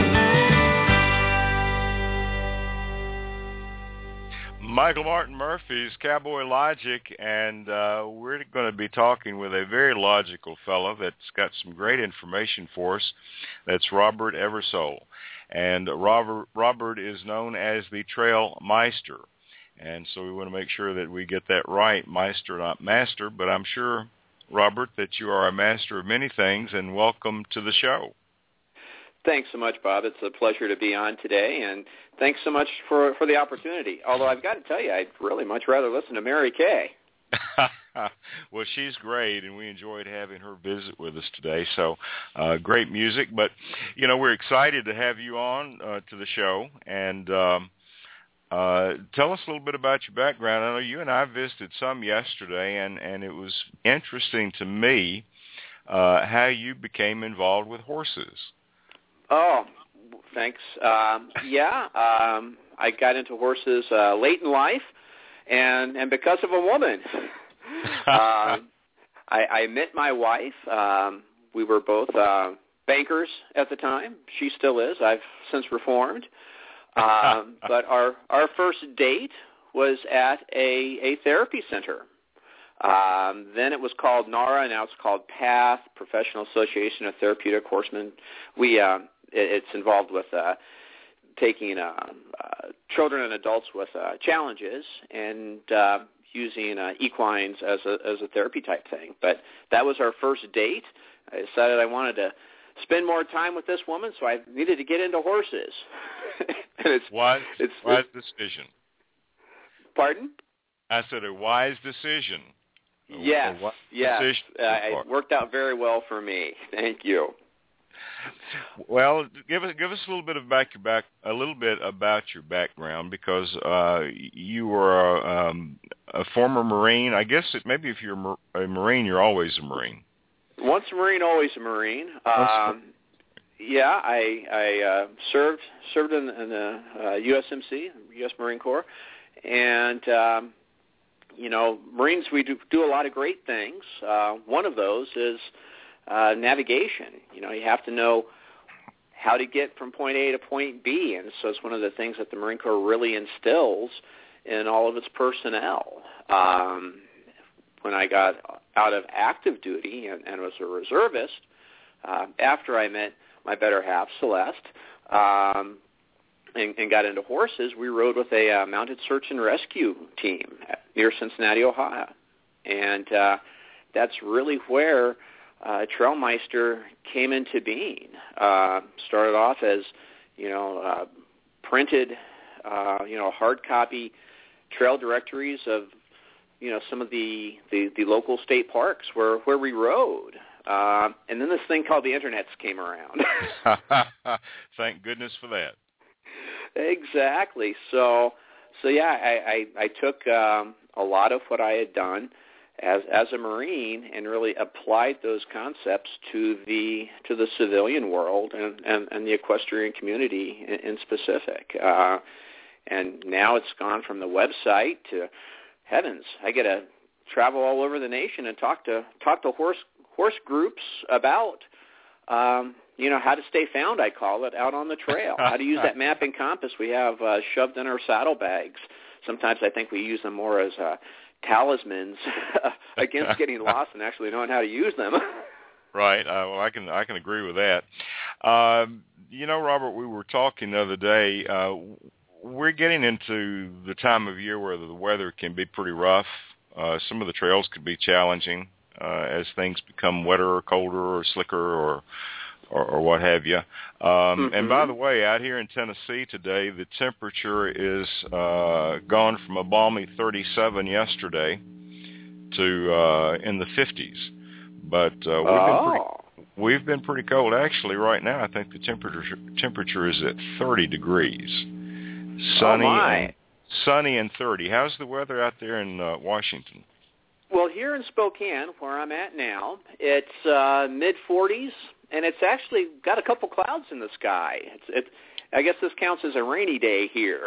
Michael Martin Murphey's Cowboy Logic, and uh, we're going to be talking with a very logical fellow that's got some great information for us. That's Robert Eversole. And Robert, Robert is known as the Trail Meister. And so we want to make sure that we get that right, Meister, not master. But I'm sure, Robert, that you are a master of many things, and welcome to the show. Thanks so much, Bob. It's a pleasure to be on today, and thanks so much for, for the opportunity. Although I've got to tell you, I'd really much rather listen to Mary Kay. Well, she's great, and we enjoyed having her visit with us today. So uh, great music. But, you know, we're excited to have you on uh, to the show. And um, uh, tell us a little bit about your background. I know you and I visited some yesterday, and, and it was interesting to me uh, how you became involved with horses. Oh, thanks. Um, yeah, um, I got into horses uh, late in life, and, and because of a woman. uh, I, I met my wife. Um, we were both uh, bankers at the time. She still is. I've since reformed. Um, but our, our first date was at a, a therapy center. Um, then it was called NARA, now it's called PATH, Professional Association of Therapeutic Horsemen. We uh, it, it's involved with uh, taking uh, uh, children and adults with uh, challenges and uh, using uh, equines as a as a therapy type thing. But that was our first date. I decided I wanted to spend more time with this woman, so I needed to get into horses. and it's wise, it's, wise it's, decision. Pardon? I said a wise decision. Yes, a wise yes. Decision Uh, it worked out very well for me. Thank you. Well, give us give us a little bit of back your back a little bit about your background, because uh, you were a, um, a former Marine. I guess it, maybe if you're a Marine, you're always a Marine. Once a Marine, always a Marine. Um, yeah, I I uh, served served in, in the uh, U S M C, U S Marine Corps, and um, you know, Marines, we do, do a lot of great things. Uh, one of those is uh, navigation. You know, you have to know how to get from point A to point B, and so it's one of the things that the Marine Corps really instills in all of its personnel. Um, when I got out of active duty and, and was a reservist, uh, after I met my better half, Celeste, um, and, and got into horses, we rode with a uh, mounted search and rescue team near Cincinnati, Ohio. And uh, that's really where uh, Trailmeister came into being. Uh, started off as, you know, uh, printed, uh, you know, hard copy trail directories of, you know, some of the, the, the local state parks where, where we rode. Uh, and then this thing called the Internets came around. Thank goodness for that. Exactly. So, so yeah, I, I, I took um, a lot of what I had done as as a Marine and really applied those concepts to the to the civilian world and, and, and the equestrian community in, in specific. Uh, and now it's gone from the website to heavens. I get to travel all over the nation and talk to talk to horse horse groups about. Um, You know, how to stay found, I call it, out on the trail. How to use that map and compass we have uh, shoved in our saddlebags. Sometimes I think we use them more as uh, talismans against getting lost and actually knowing how to use them. Right. Uh, well, I can I can agree with that. Um, you know, Robert, we were talking the other day. Uh, we're getting into the time of year where the weather can be pretty rough. Uh, some of the trails could be challenging uh, as things become wetter or colder or slicker or Or, or what have you. Um, mm-hmm. And by the way, out here in Tennessee today, the temperature is uh, gone from a balmy thirty-seven yesterday to uh, in the fifties. But uh, we've, oh. been pretty, we've been pretty cold. Actually, right now, I think the temperature temperature is at thirty degrees. Sunny, oh my. and, sunny and thirty. How's the weather out there in uh, Washington? Well, here in Spokane, where I'm at now, it's uh, mid forties. And it's actually got a couple clouds in the sky. It's, it, I guess this counts as a rainy day here.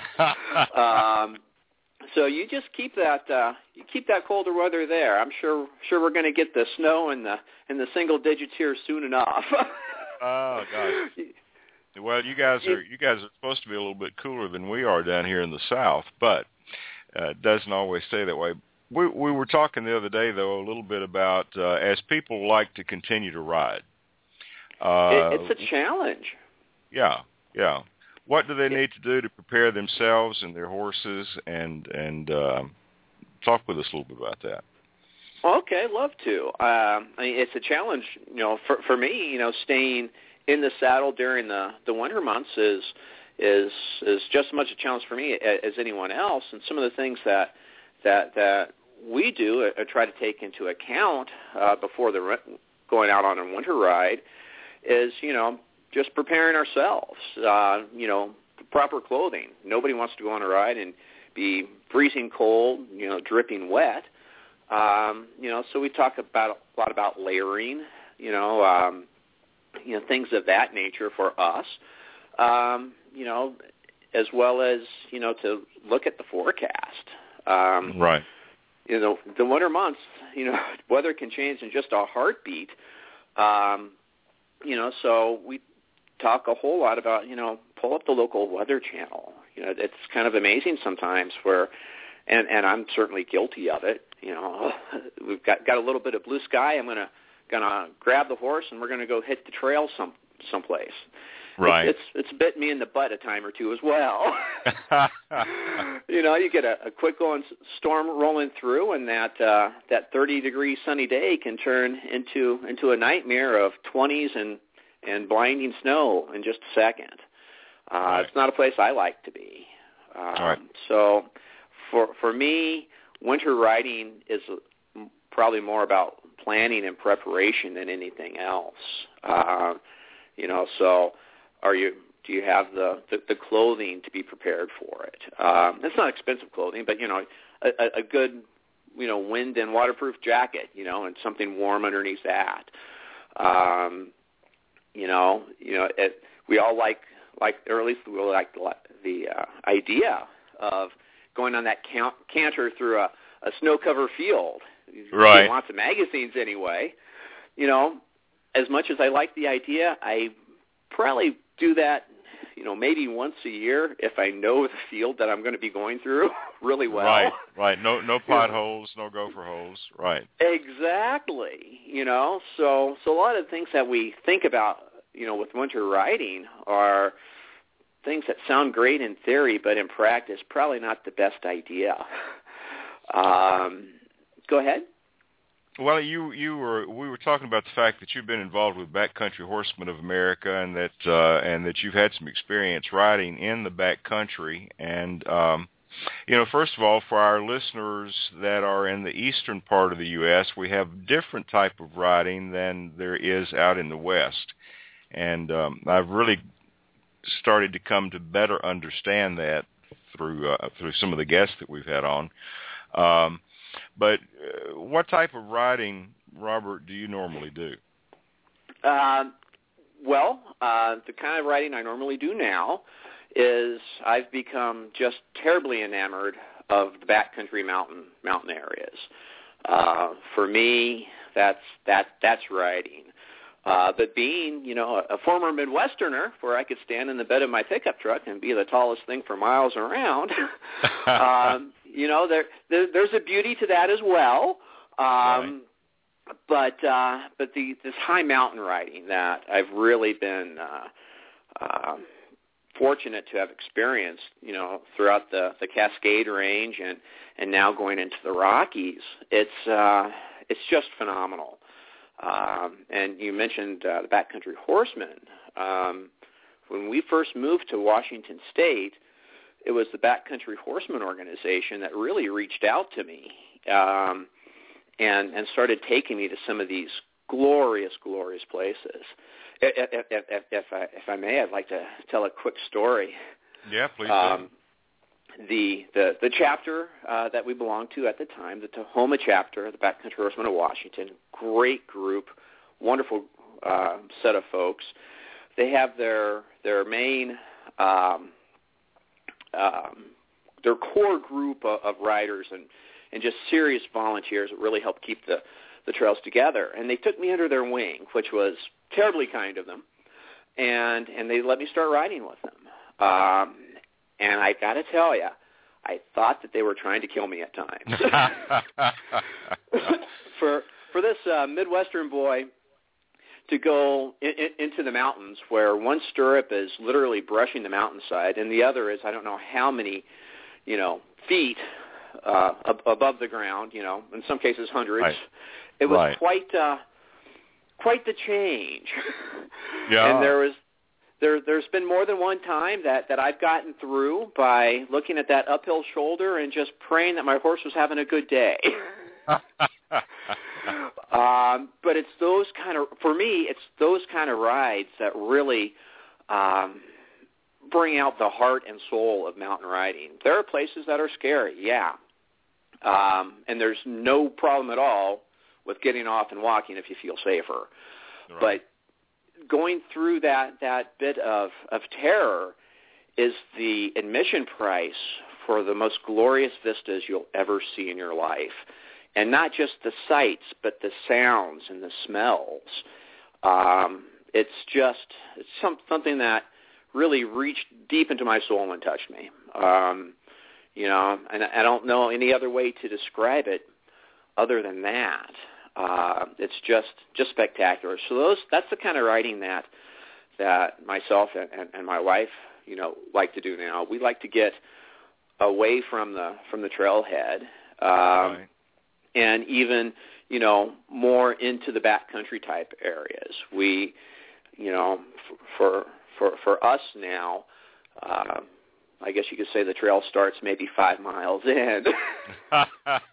um, so you just keep that uh, you keep that colder weather there. I'm sure sure we're going to get the snow and the and the single digits here soon enough. Oh gosh. Well, you guys are you guys are supposed to be a little bit cooler than we are down here in the South, but uh, it doesn't always stay that way. We we were talking the other day though a little bit about uh, as people like to continue to ride. Uh, it, it's a challenge. Yeah, yeah. what do they need to do to prepare themselves and their horses, and and uh, talk with us a little bit about that. Okay, love to. Um, I mean, it's a challenge, you know, for for me. You know, staying in the saddle during the, the winter months is is is just as much a challenge for me as, as anyone else. And some of the things that that that we do uh, try to take into account uh, before the going out on a winter ride is, you know, just preparing ourselves. Uh, you know, proper clothing. Nobody wants to go on a ride and be freezing cold, you know, dripping wet. Um, you know, so we talk about a lot about layering, you know, um, you know, things of that nature for us, um, you know, as well as, you know, to look at the forecast. Um, right. You know, the winter months, you know, weather can change in just a heartbeat. Um, you know, so we talk a whole lot about, you know, pull up the local weather channel. You know, it's kind of amazing sometimes where, and, and I'm certainly guilty of it. You know, we've got, got a little bit of blue sky. I'm gonna gonna grab the horse and we're gonna go hit the trail some someplace. Right. It's it's, it's bit me in the butt a time or two as well. You know, you get a, a quick going storm rolling through, and that uh, that thirty degree sunny day can turn into into a nightmare of twenties and and blinding snow in just a second. Uh, right. It's not a place I like to be. Um, right. So, for for me, winter riding is probably more about planning and preparation than anything else. Uh, you know, so are you? Do you have the, the, the clothing to be prepared for it? Um, it's not expensive clothing, but you know, a, a good, you know, wind and waterproof jacket, you know, and something warm underneath that. Um, you know, you know, it, we all like like, or at least we like the, the uh, idea of going on that count, canter through a, a snow-covered field. Right. In lots of magazines anyway. You know, as much as I like the idea, I probably do that, you know, maybe once a year if I know the field that I'm going to be going through really well. Right, right. No no potholes, no gopher holes. Right. Exactly. You know, so so a lot of things that we think about, you know, with winter riding are things that sound great in theory, but in practice, probably not the best idea. Um, go ahead. Well, you you were we were talking about the fact that you've been involved with Backcountry Horsemen of America, and that uh, and that you've had some experience riding in the backcountry. And um, you know, first of all, for our listeners that are in the eastern part of the U S, we have different type of riding than there is out in the West. And um, I've really started to come to better understand that through uh, through some of the guests that we've had on. Um, but uh, what type of riding, Robert, do you normally do? Uh, well, uh, the kind of riding I normally do now is I've become just terribly enamored of the backcountry mountain mountain areas. Uh, for me, that's that that's riding. Uh, but being, you know, a, a former Midwesterner, where I could stand in the bed of my pickup truck and be the tallest thing for miles around, um, you know, there, there there's a beauty to that as well. Um, right. But uh, but the this high mountain riding that I've really been uh, uh, fortunate to have experienced, you know, throughout the, the Cascade Range and, and now going into the Rockies, it's uh, it's just phenomenal. Um, and you mentioned uh, the Backcountry Horsemen. Um, when we first moved to Washington State, it was the Backcountry Horsemen organization that really reached out to me um, and, and started taking me to some of these glorious, glorious places. If, if, if, if, I, if I may, I'd like to tell a quick story. Yeah, please um, do. The, the the chapter uh, that we belonged to at the time, the Tahoma chapter, the Backcountry Horsemen of Washington, great group, wonderful uh, set of folks. They have their their main, um, um, their core group of, of riders and, and just serious volunteers that really help keep the, the trails together. And they took me under their wing, which was terribly kind of them, and and they let me start riding with them. Um, And I got to tell you, I thought that they were trying to kill me at times. for for this uh, Midwestern boy to go in, in, into the mountains where one stirrup is literally brushing the mountainside and the other is I don't know how many, you know, feet uh, ab- above the ground, you know, in some cases hundreds. Right. It was right. quite uh, quite the change. Yeah. And there was there there's been more than one time that, that I've gotten through by looking at that uphill shoulder and just praying that my horse was having a good day. um, but it's those kind of, for me, it's those kind of rides that really um, bring out the heart and soul of mountain riding. There are places that are scary, yeah. Um, and there's no problem at all with getting off and walking if you feel safer. Right. But going through that, that bit of, of terror is the admission price for the most glorious vistas you'll ever see in your life. And not just the sights, but the sounds and the smells. Um, it's just it's some, something that really reached deep into my soul and touched me. Um, you know, and I don't know any other way to describe it other than that. Uh, it's just just spectacular. So those that's the kind of riding that that myself and, and, and my wife, you know, like to do now. We like to get away from the from the trailhead. Um, right. And even, you know, more into the backcountry type areas. We, you know, for for for us now, uh, I guess you could say the trail starts maybe five miles in. oh,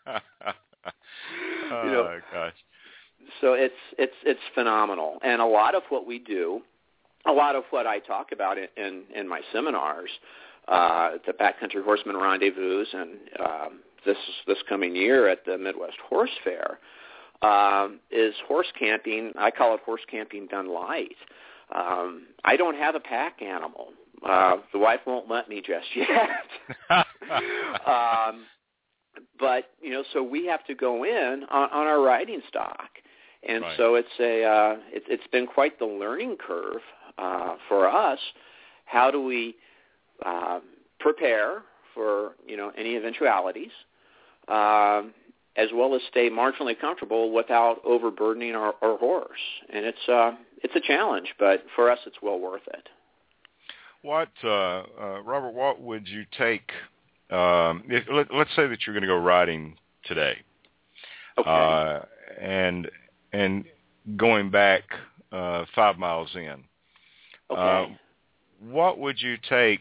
you know, gosh. So it's it's it's phenomenal, and a lot of what we do, a lot of what I talk about in in, in my seminars, uh, the Backcountry Horseman Rendezvous, and um, this this coming year at the Midwest Horse Fair, um, is horse camping. I call it horse camping done light. Um, I don't have a pack animal. Uh, the wife won't let me just yet. um, but you know, so we have to go in on, on our riding stock, and right. so it's a uh, it, it's been quite the learning curve uh, for us. How do we uh, prepare for you know any eventualities? Um, as well as stay marginally comfortable without overburdening our, our horse. And it's uh, it's a challenge, but for us it's well worth it. What, uh, uh, Robert, what would you take, um, if, let, let's say that you're going to go riding today. Okay. Uh, and, and going back uh, five miles in. Okay. Uh, what would you take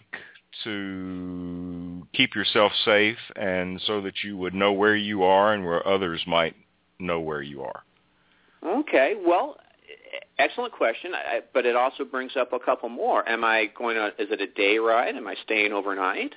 to keep yourself safe and so that you would know where you are and where others might know where you are? Okay, well, excellent question, I, but it also brings up a couple more. Am I going to, is it a day ride? Am I staying overnight?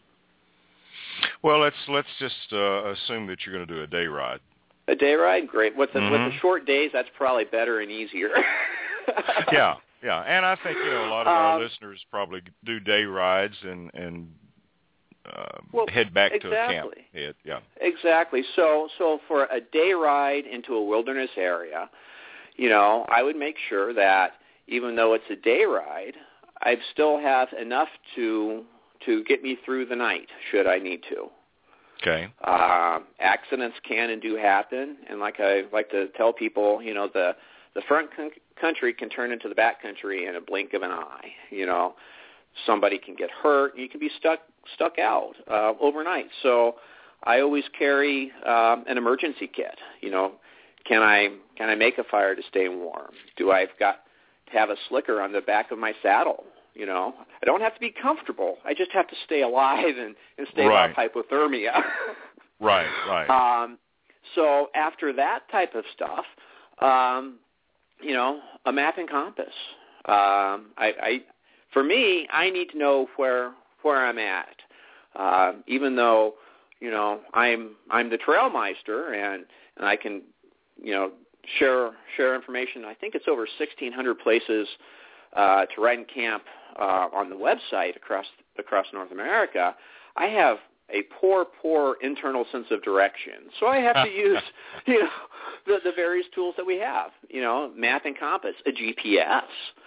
Well, let's let's just uh, assume that you're going to do a day ride. A day ride? Great. With the, mm-hmm. with the short days, that's probably better and easier. yeah. Yeah, and I think you know a lot of our um, listeners probably do day rides and and uh, well, head back exactly. to a camp. Yeah, yeah, exactly. So, so for a day ride into a wilderness area, you know, I would make sure that even though it's a day ride, I still have enough to to get me through the night should I need to. Okay. Uh, accidents can and do happen, and like I like to tell people, you know, the the front con- country can turn into the back country in a blink of an eye. You know, somebody can get hurt. You can be stuck stuck out uh, overnight. So I always carry um, an emergency kit. You know, can I can I make a fire to stay warm? Do I've got to have a slicker on the back of my saddle? You know, I don't have to be comfortable. I just have to stay alive and, and stay right. off hypothermia. right, right. Um, so after that type of stuff, um, you know, a map and compass. Um, I, I, for me, I need to know where where I'm at. Uh, even though, you know, I'm I'm the trailmeister and, and I can, you know, share share information. I think it's over sixteen hundred places uh, to ride and camp uh, on the website across across North America. I have a poor, poor internal sense of direction. So I have to use, you know, the, the various tools that we have, you know, map and compass, a G P S.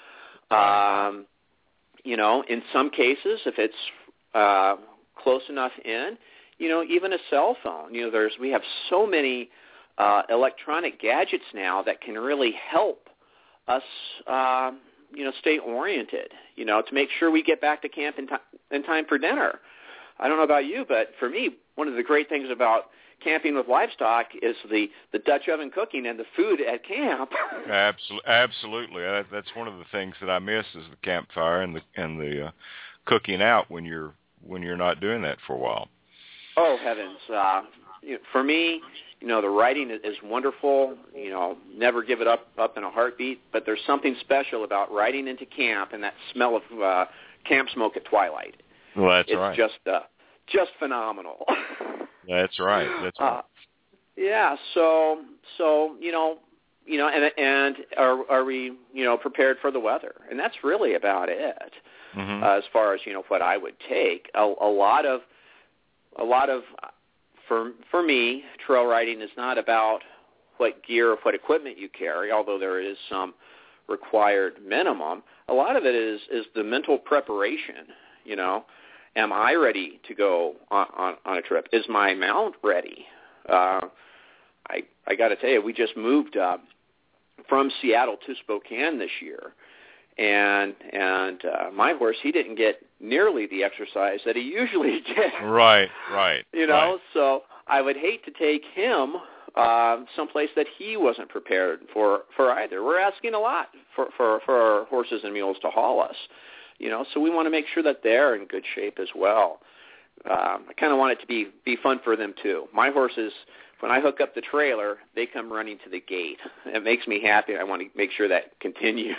Um, you know, in some cases, if it's uh, close enough in, you know, even a cell phone. You know, there's we have so many uh, electronic gadgets now that can really help us, uh, you know, stay oriented, you know, to make sure we get back to camp in, t- in time for dinner. I don't know about you, but for me, one of the great things about camping with livestock is the, the Dutch oven cooking and the food at camp. Absolutely, absolutely. That's one of the things that I miss is the campfire and the and the uh, cooking out when you're when you're not doing that for a while. Oh heavens! Uh, you know, for me, you know, the writing is wonderful. You know, never give it up up in a heartbeat. But there's something special about riding into camp and that smell of uh, camp smoke at twilight. Well, that's it's right. It's just uh, just phenomenal. That's right. That's right. Uh, yeah. So so you know you know and and are are we you know prepared for the weather? And that's really about it. Mm-hmm. Uh, as far as you know, what I would take a, a lot of a lot of for for me, trail riding is not about what gear or what equipment you carry, although there is some required minimum. A lot of it is is the mental preparation. You know, am I ready to go on, on, on a trip? Is my mount ready? Uh, I I got to tell you, we just moved uh, from Seattle to Spokane this year, and and uh, my horse, he didn't get nearly the exercise that he usually gets. Right, right. You know, right. So I would hate to take him uh, someplace that he wasn't prepared for, for either. We're asking a lot for, for, for our horses and mules to haul us. You know, so we want to make sure that they're in good shape as well. Um, I kind of want it to be, be fun for them too. My horses, when I hook up the trailer, they come running to the gate. It makes me happy. I want to make sure that continues.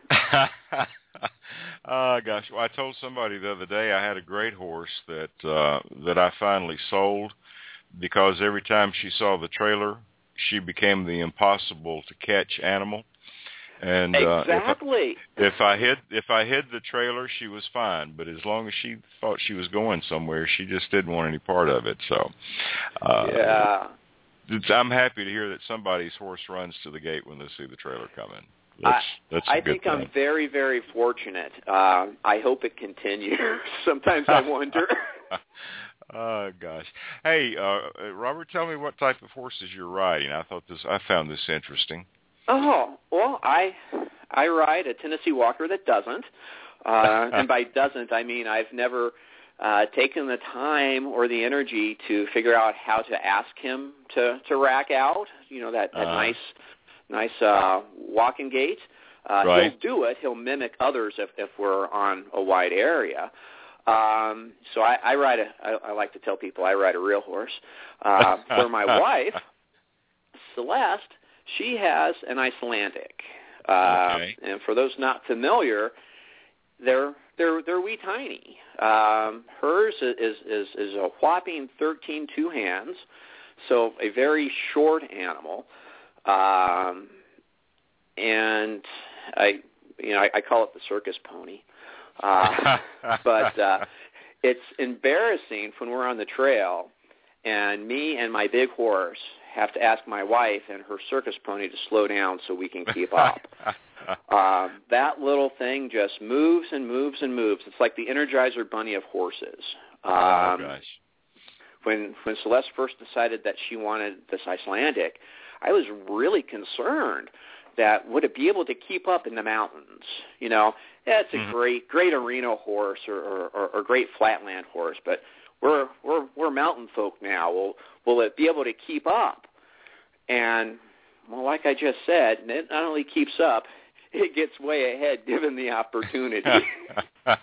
Oh, gosh. Well, I told somebody the other day I had a great horse that uh, that I finally sold because every time she saw the trailer, she became the impossible to catch animal. And uh, exactly. If I, if I hid if I hid the trailer, she was fine. But as long as she thought she was going somewhere, she just didn't want any part of it. So, uh, yeah, it's, I'm happy to hear that somebody's horse runs to the gate when they see the trailer coming. That's, that's a I good think thing. I'm very, very fortunate. Uh, I hope it continues. Sometimes I wonder. Oh gosh. Hey, uh, Robert, tell me what type of horses you're riding. I thought this. I found this interesting. Oh, well, I I ride a Tennessee Walker that doesn't, uh, and by doesn't I mean I've never uh, taken the time or the energy to figure out how to ask him to, to rack out. You know that, that uh, nice nice uh, walking gait. Uh, right. He'll do it. He'll mimic others if if we're on a wide area. Um, so I, I ride a. I, I like to tell people I ride a real horse. Uh, for my wife, Celeste. She has an Icelandic, uh, okay. and for those not familiar, they're they're they're wee tiny. Um, hers is is is a whopping thirteen two hands, so a very short animal, um, and I you know I, I call it the circus pony, uh, but uh, it's embarrassing when we're on the trail, and me and my big horse have to ask my wife and her circus pony to slow down so we can keep up. um, that little thing just moves and moves and moves. It's like the Energizer Bunny of horses. Um, oh, gosh. When, when Celeste first decided that she wanted this Icelandic, I was really concerned that would it be able to keep up in the mountains? You know, yeah, it's a mm-hmm. great, great arena horse or, or, or great flatland horse, but we're we're we're mountain folk now. Will will it be able to keep up? And well, like I just said, it not only keeps up, it gets way ahead given the opportunity. Oh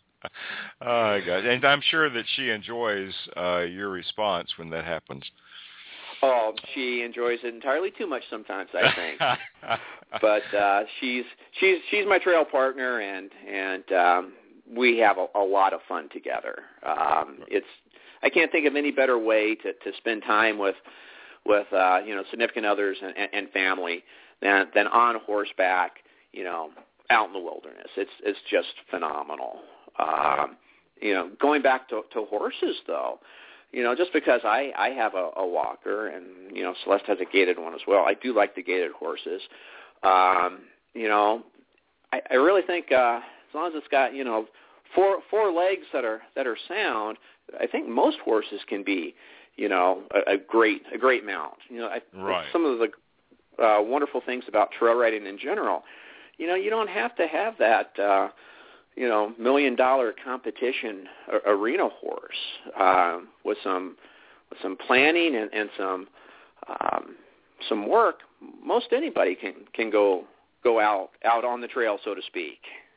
my gosh! And I'm sure that she enjoys uh, your response when that happens. Oh, she enjoys it entirely too much sometimes, I think. But uh, she's she's she's my trail partner, and and um, we have a, a lot of fun together. Um, it's I can't think of any better way to, to spend time with with uh, you know significant others and, and family than than on horseback, you know, out in the wilderness. It's it's just phenomenal. Um, you know, going back to, to horses though, you know, just because I I have a, a walker and you know Celeste has a gaited one as well. I do like the gaited horses. Um, you know, I, I really think uh, as long as it's got you know four four legs that are that are sound, I think most horses can be, you know, a, a great a great mount. You know, I, right. some of the uh, wonderful things about trail riding in general you know, you don't have to have that, uh, you know, million-dollar competition a- arena horse uh, with some with some planning and, and some um, some work. Most anybody can can go go out out on the trail, so to speak.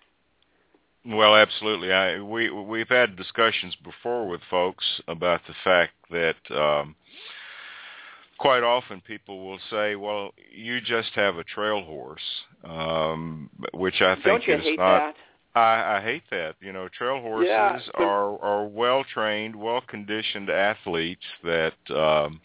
Well, absolutely. I, we we've had discussions before with folks about the fact that um, quite often people will say, "Well, you just have a trail horse," um, which I think Don't you is hate not. that? I, I hate that. You know, trail horses Yeah. are are well trained, well conditioned athletes that um,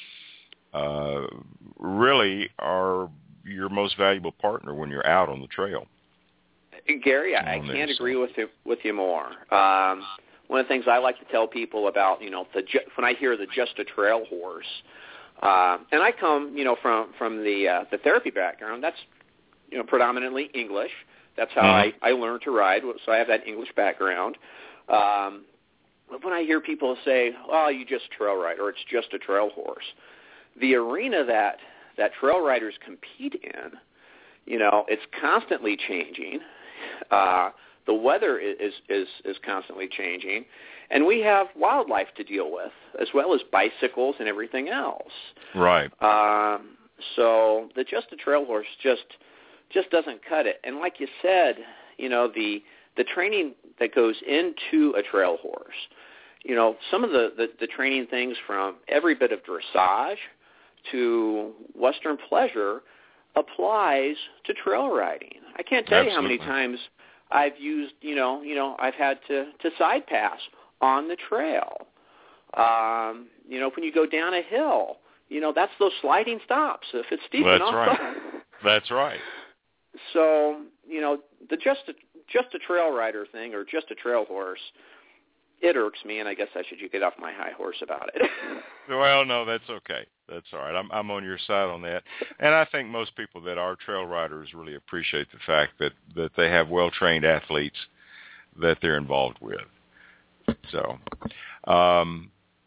uh, really are your most valuable partner when you're out on the trail. Gary, I, I can't agree with you with you more. Um, one of the things I like to tell people about, you know, the when I hear the just a trail horse, uh, and I come, you know, from from the uh, the therapy background. That's, you know, predominantly English. That's how mm-hmm. I, I learned to ride, so I have that English background. Um, but when I hear people say, "Oh, you just trail ride," or "It's just a trail horse," the arena that that trail riders compete in, you know, it's constantly changing. Uh, the weather is, is is constantly changing, and we have wildlife to deal with, as well as bicycles and everything else. Right. Um, so the just a trail horse just just doesn't cut it. And like you said, you know, the the training that goes into a trail horse, you know, some of the, the, the training things from every bit of dressage to Western pleasure applies to trail riding. I can't tell Absolutely. you how many times I've used, you know, you know, I've had to, to side pass on the trail. Um, you know, when you go down a hill, you know, that's those sliding stops. If it's steep that's enough. Right. That's right. So, you know, the just a, just a trail rider thing or just a trail horse, it irks me, and I guess I should get off my high horse about it. Well, no, that's okay. That's all right. I'm I'm on your side on that. And I think most people that are trail riders really appreciate the fact that, that they have well-trained athletes that they're involved with. So, um,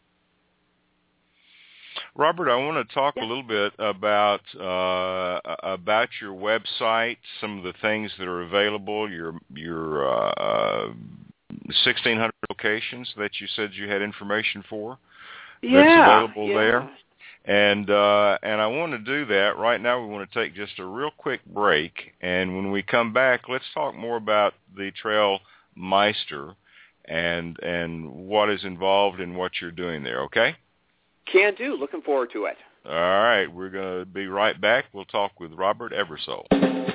Robert, I want to talk yeah. a little bit about uh, about your website, some of the things that are available, your your uh, sixteen hundred locations that you said you had information for. Yeah, that's available yeah. there. And uh, and I want to do that. Right now we want to take just a real quick break, and when we come back, let's talk more about the Trail Meister and and what is involved in what you're doing there, okay? Can do. Looking forward to it. All right. We're going to be right back. We'll talk with Robert Eversole.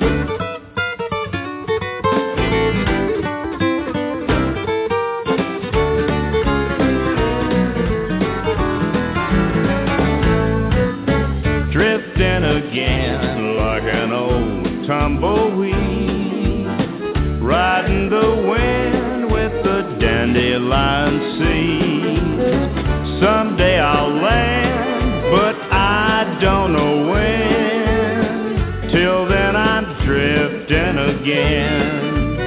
Drifting again like an old tumbleweed, riding the wind with the dandelion seed. Someday I'll land, but I don't know when. Till then I'm drifting again.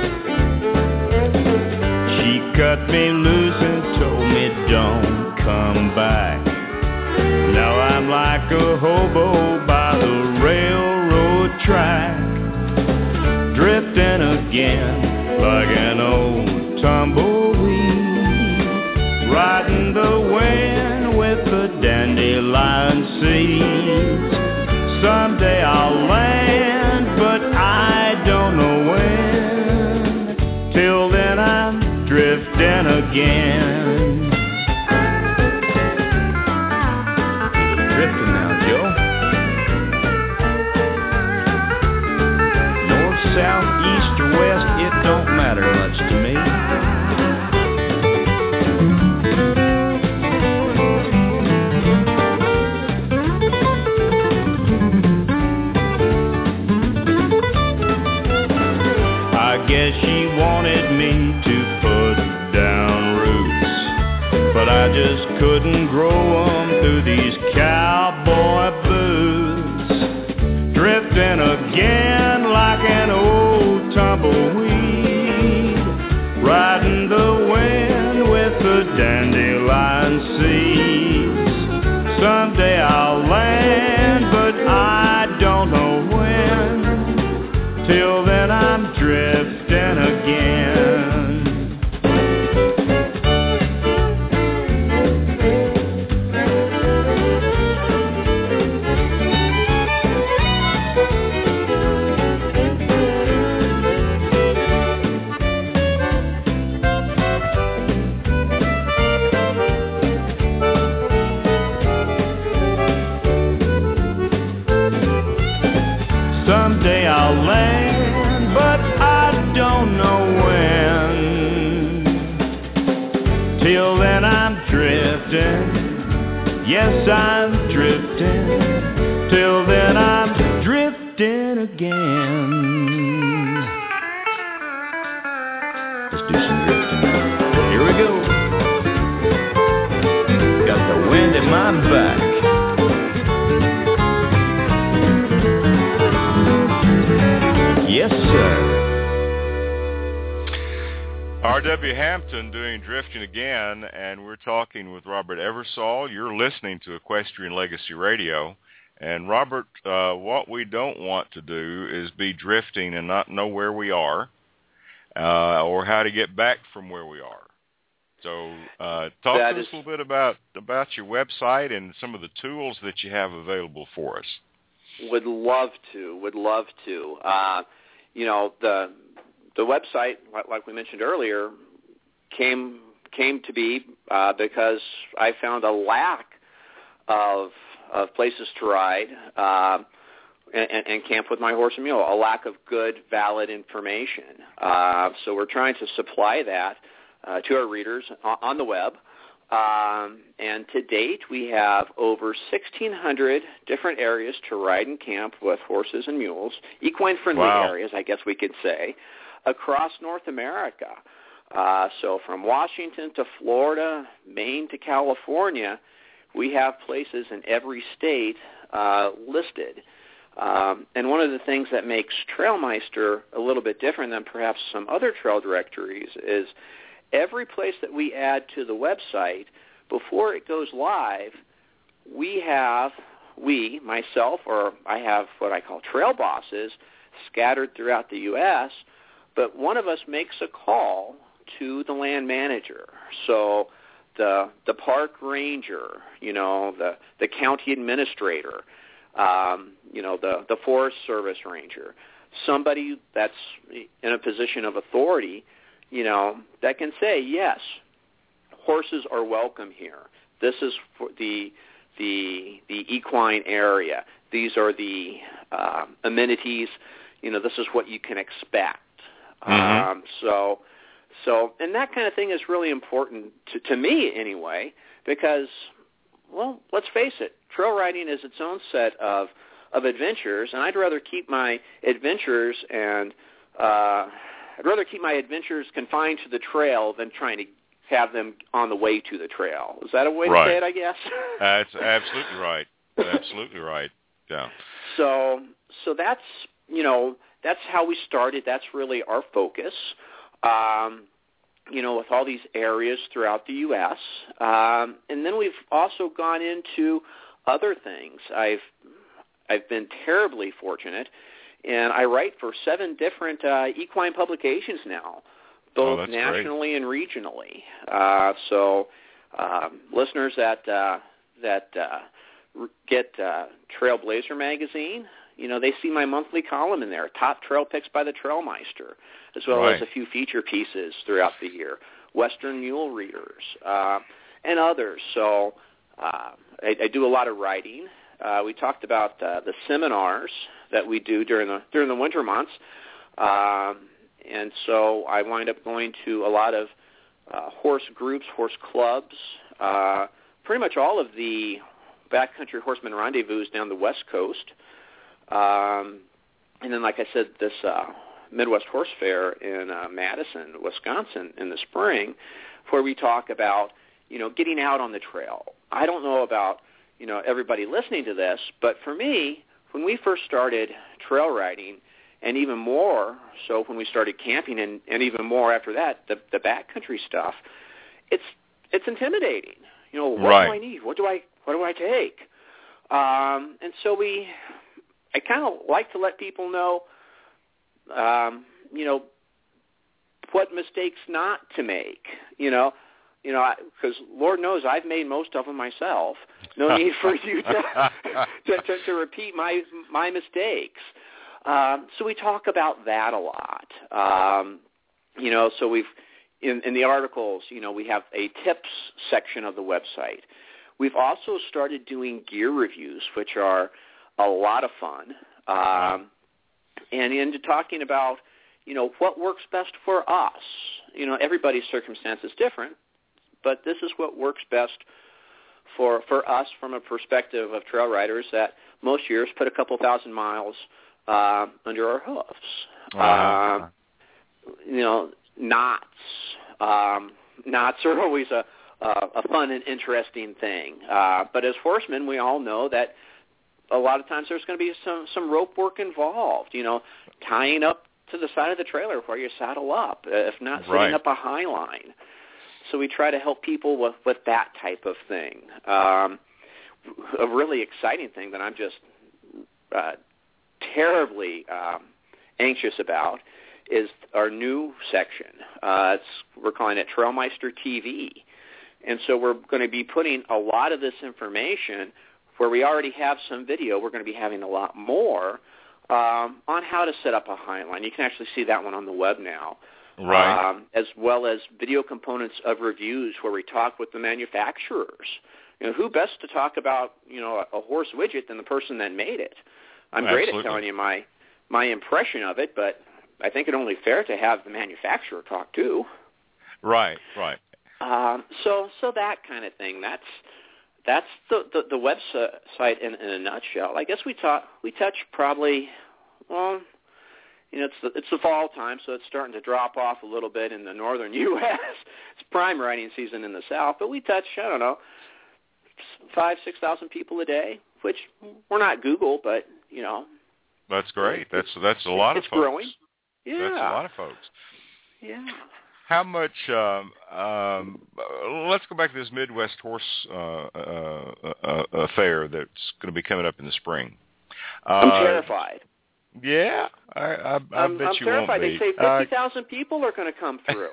She cut me loose and told me don't come back. Now I'm like a hobo by the railroad track, drifting again like an old tumbleweed, riding the wind with the dandelion seeds. Someday I'll land, but I don't know when. Till then I'm drifting again. Drifting now, Joe. North, south, east, or west, it don't matter much to me. I guess she wanted me to put down roots, but I just couldn't grow 'em through these cowboy boots. Drifting again like an old tumbleweed, riding the wind with the dandelion seeds. Someday I'll land, but I don't know when. Till then Yes, I'm drifting. Till then I'm drifting again. Let's do some drifting. Here we go. Got the wind in my back. Yes, sir. R W Hampton doing Drifting Again, and we're talking with Robert Eversole. You're listening to Equestrian Legacy Radio. And Robert, uh, what we don't want to do is be drifting and not know where we are uh, or how to get back from where we are. So uh, talk that to is, us a little bit about, about your website and some of the tools that you have available for us. Would love to, would love to. Uh, you know, the the website, like we mentioned earlier, came came to be uh, because I found a lack of of places to ride uh, and, and camp with my horse and mule, a lack of good, valid information. Uh, so we're trying to supply that uh, to our readers on the web. Um, and to date, we have over sixteen hundred different areas to ride and camp with horses and mules, equine-friendly Wow. areas, I guess we could say, across North America. Uh, so from Washington to Florida, Maine to California, we have places in every state uh, listed. Um, and one of the things that makes Trailmeister a little bit different than perhaps some other trail directories is every place that we add to the website, before it goes live, we have, we, myself, or I have what I call trail bosses scattered throughout the U S, but one of us makes a call to the land manager. So the the park ranger, you know, the, the county administrator, um, you know, the, the Forest Service ranger, somebody that's in a position of authority, you know, that can say, yes, horses are welcome here. This is for the the the equine area. These are the uh, amenities. You know, this is what you can expect. Mm-hmm. Um, so, so, and that kind of thing is really important to, to me anyway, because, well, let's face it, trail riding is its own set of of adventures, and I'd rather keep my adventures and uh, I'd rather keep my adventures confined to the trail than trying to have them on the way to the trail. Is that a way Right. to say it, I guess? That's absolutely right. Absolutely right. Yeah. So, so that's, you know, that's how we started. That's really our focus, um, you know, with all these areas throughout the U S Um, and then we've also gone into other things. I've I've been terribly fortunate, and I write for seven different uh, equine publications now, both oh, nationally and regionally. Uh, so um, listeners that uh, that uh, get uh, Trailblazer magazine, you know, they see my monthly column in there, Top Trail Picks by the Trailmeister, as well right. as a few feature pieces throughout the year, Western Mule Readers, uh, and others. So uh, I, I do a lot of writing. Uh, we talked about uh, the seminars that we do during the during the winter months, um, and so I wind up going to a lot of uh, horse groups, horse clubs, uh, pretty much all of the backcountry horseman rendezvous down the West Coast. Um, and then, like I said, this uh, Midwest Horse Fair in uh, Madison, Wisconsin in the spring, where we talk about, you know, getting out on the trail. I don't know about, you know, everybody listening to this, but for me, when we first started trail riding, and even more so when we started camping, and, and even more after that, the, the backcountry stuff, it's it's intimidating. You know, what right. do I need? What do I what do I take? Um, and so we... I kind of like to let people know, um, you know, what mistakes not to make. You know, you know, because Lord knows I've made most of them myself. No need for you to to, to, to repeat my my mistakes. Um, so we talk about that a lot. Um, you know, so we've in, in the articles, you know, we have a tips section of the website. We've also started doing gear reviews, which are a lot of fun, um, and into talking about, you know, what works best for us. You know, everybody's circumstance is different, but this is what works best for for us from a perspective of trail riders that most years put a couple thousand miles uh, under our hoofs. Uh-huh. Uh, you know, knots. Um, knots are always a, a, a fun and interesting thing. Uh, but as horsemen, we all know that a lot of times there's going to be some, some rope work involved, you know, tying up to the side of the trailer where you saddle up, if not setting Right. up a high line. So we try to help people with, with that type of thing. Um, a really exciting thing that I'm just uh, terribly um, anxious about is our new section. Uh, it's, we're calling it Trailmeister T V. And so we're going to be putting a lot of this information where we already have some video. We're going to be having a lot more um, on how to set up a highline. You can actually see that one on the web now. Right. Um, as well as video components of reviews where we talk with the manufacturers. You know, who best to talk about, you know, a, a horse widget than the person that made it? I'm great Absolutely. at telling you my my impression of it, but I think it's only fair to have the manufacturer talk too. Right, right. Um, so, so that kind of thing. That's that's the the, the website in, in a nutshell. I guess we talk we touch probably, well, you know, it's the, it's the fall time, so it's starting to drop off a little bit in the northern U S It's prime riding season in the south, but we touch, I don't know, five six thousand people a day, which we're not Google, but you know, That's great. That's that's a lot it's of folks. growing. Yeah, That's a lot of folks. Yeah. How much? Um, um, let's go back to this Midwest Horse uh, uh, uh, affair that's going to be coming up in the spring. Uh, I'm terrified. Yeah, I, I, I I'm, bet I'm you terrified. won't be. They say fifty thousand uh, people are going to come through.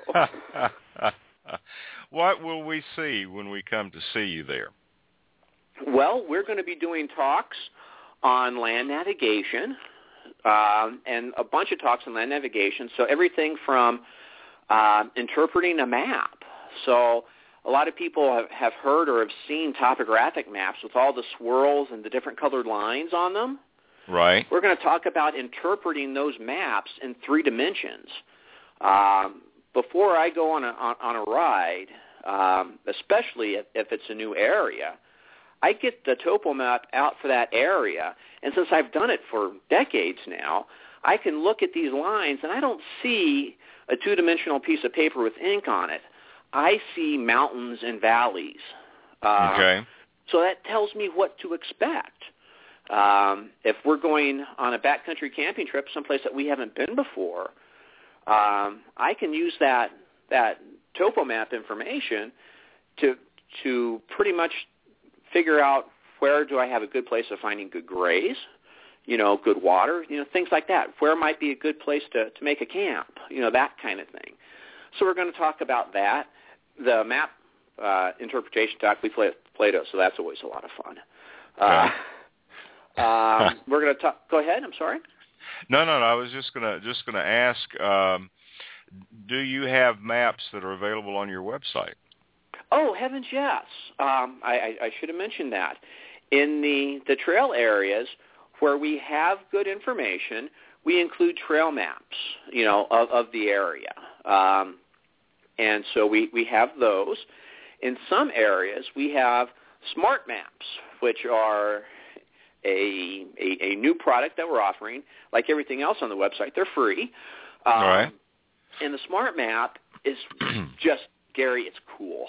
What will we see when we come to see you there? Well, we're going to be doing talks on land navigation um, and a bunch of talks on land navigation. So everything from uh, interpreting a map. So a lot of people have, have heard or have seen topographic maps with all the swirls and the different colored lines on them. Right. We're going to talk about interpreting those maps in three dimensions. Um, before I go on a, on, on a ride, um, especially if, if it's a new area, I get the topo map out for that area, and since I've done it for decades now, I can look at these lines, and I don't see a two-dimensional piece of paper with ink on it. I see mountains and valleys. Uh, okay. So that tells me what to expect. Um, if we're going on a backcountry camping trip someplace that we haven't been before, um, I can use that that topo map information to to pretty much figure out where do I have a good place of finding good graze, you know, good water, you know, things like that. Where might be a good place to, to make a camp, you know, that kind of thing. So we're going to talk about that. The map uh, interpretation talk, we play with Plato, so that's always a lot of fun. Uh, um, we're going to talk. Go ahead. I'm sorry. No, no, no. I was just gonna just gonna ask. Um, do you have maps that are available on your website? Oh, heavens, yes. Um, I, I, I should have mentioned that. In the, the trail areas where we have good information, we include trail maps, you know, of, of the area. Um, and so we, we have those. In some areas, we have smart maps, which are a, a, a new product that we're offering. Like everything else on the website, they're free. Um, All right. And the smart map is just, Gary, it's cool.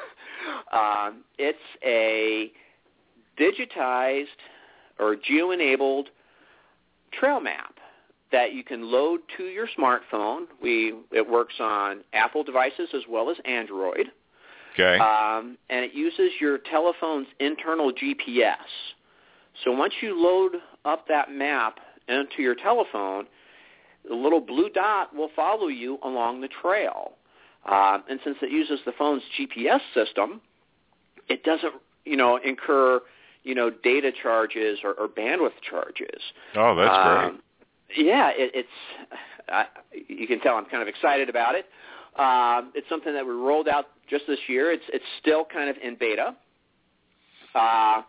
um, it's a digitized or geo-enabled trail map that you can load to your smartphone. We It works on Apple devices as well as Android. Okay. Um, and it uses your telephone's internal G P S. So once you load up that map into your telephone, the little blue dot will follow you along the trail. Uh, and since it uses the phone's G P S system, it doesn't, you know, incur, you know, data charges or, or bandwidth charges. Oh, that's um, great. Yeah, it, it's. Uh, you can tell I'm kind of excited about it. Uh, it's something that we rolled out just this year. It's it's still kind of in beta, uh,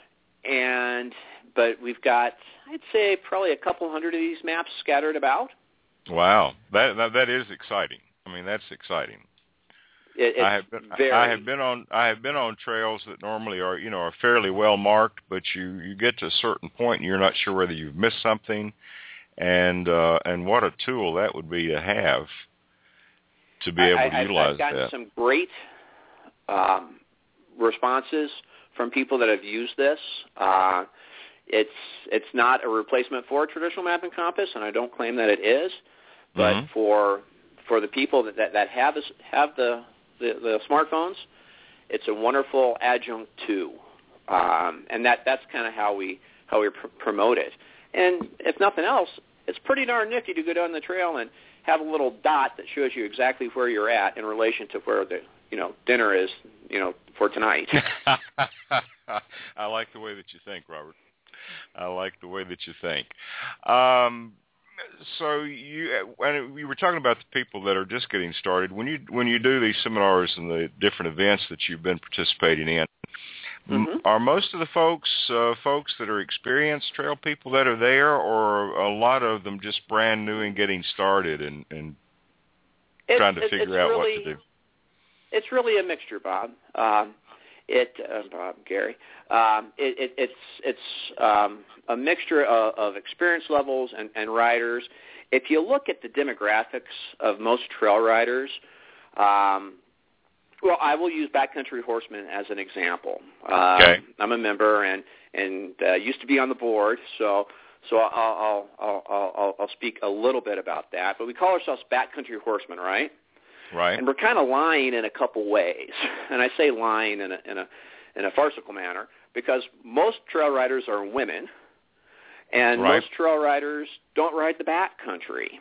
and but we've got, I'd say, probably a couple hundred of these maps scattered about. Wow, that that, that is exciting. I mean, that's exciting. It, it's I have been very, I have been on I have been on trails that normally are you know are fairly well marked, but you, you get to a certain point and you're not sure whether you've missed something, and uh, and what a tool that would be to have to be able I, to I, utilize I've gotten that. some great um, responses from people that have used this. Uh, it's it's not a replacement for a traditional map and compass, and I don't claim that it is, but mm-hmm. for for the people that, that, that have this, have the, the, the smartphones, it's a wonderful adjunct too, um, and that that's kind of how we how we pr- promote it. And if nothing else, it's pretty darn nifty to go down the trail and have a little dot that shows you exactly where you're at in relation to where the you know dinner is you know for tonight. I like the way that you think, Robert. I like the way that you think. Um, so you, when you were talking about the people that are just getting started, when you when you do these seminars and the different events that you've been participating in, mm-hmm. are most of the folks uh, folks that are experienced trail people that are there, or a lot of them just brand new and getting started and, and it's, trying to it's, figure it's out really, what to do? It's really a mixture, Bob. Um, it, uh, Bob, Gary. Um, it, it, it's it's um, a mixture of, of experience levels and, and riders. If you look at the demographics of most trail riders, um, well, I will use Backcountry Horsemen as an example. Um, okay. I'm a member and and uh, used to be on the board, so so I'll I'll, I'll I'll I'll speak a little bit about that. But we call ourselves Backcountry Horsemen, right? Right. And we're kind of lying in a couple ways, and I say lying in a in a in a farcical manner because most trail riders are women, and right. most trail riders don't ride the backcountry.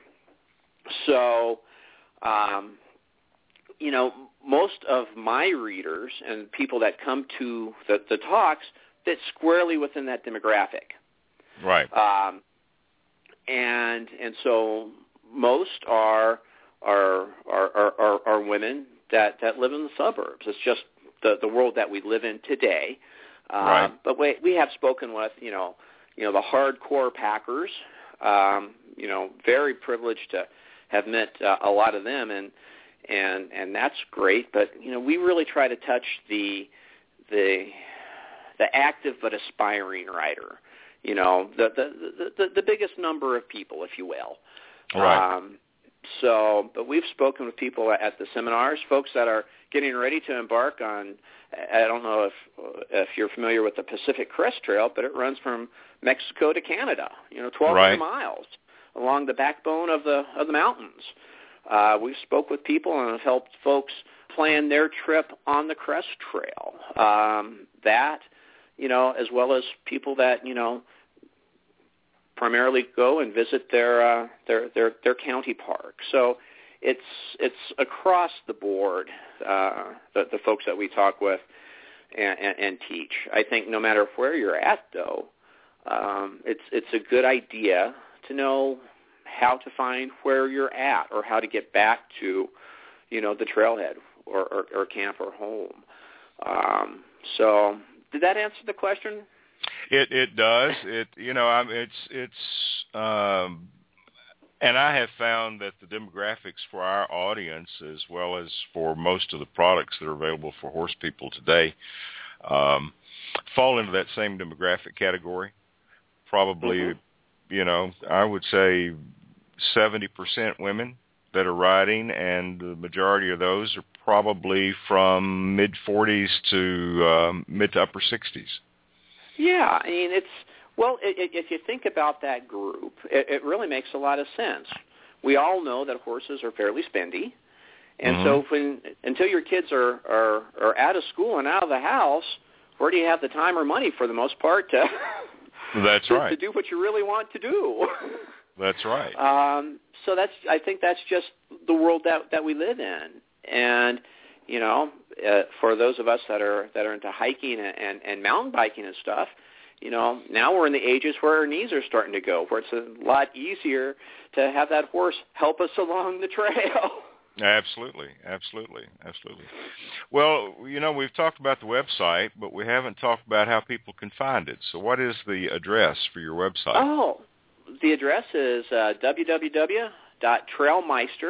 So, um, you know, most of my readers and people that come to the, the talks fit squarely within that demographic. Right. Um, and and so most are. Are, are are are women that, that live in the suburbs. It's just the the world that we live in today. Uh, right. But we we have spoken with you know you know the hardcore packers. Um, you know, very privileged to have met uh, a lot of them, and and and that's great. But you know, we really try to touch the the the active but aspiring rider. You know, the the the, the biggest number of people, if you will. Right. Um, So, but we've spoken with people at the seminars, folks that are getting ready to embark on, I don't know if if you're familiar with the Pacific Crest Trail, but it runs from Mexico to Canada, you know, twelve hundred right. miles along the backbone of the of the mountains. Uh, we've spoke with people and have helped folks plan their trip on the Crest Trail. Um, that, you know, as well as people that, you know, primarily go and visit their, uh, their their their county park. So it's it's across the board, uh, the, the folks that we talk with and, and, and teach. I think no matter where you're at, though, um, it's it's a good idea to know how to find where you're at or how to get back to, you know, the trailhead or, or, or camp or home. Um, so did that answer the question? It it does. It you know I'm it's it's um, and I have found that the demographics for our audience, as well as for most of the products that are available for horse people today, um, fall into that same demographic category. Probably, mm-hmm. you know, I would say seventy percent women that are riding, and the majority of those are probably from mid forties to um, mid to upper sixties. Yeah, I mean, it's, well, it, it, if you think about that group, it, it really makes a lot of sense. We all know that horses are fairly spendy, and mm-hmm. so when until your kids are, are, are out of school and out of the house, where do you have the time or money for the most part to, that's to, right. to do what you really want to do? That's right. Um, so that's I think that's just the world that, that we live in, and you know, uh, for those of us that are that are into hiking and, and, and mountain biking and stuff, you know, now we're in the ages where our knees are starting to go, where it's a lot easier to have that horse help us along the trail. Absolutely, absolutely, absolutely. Well, you know, we've talked about the website, but we haven't talked about how people can find it. So what is the address for your website? Oh, the address is uh, w w w dot trailmeister,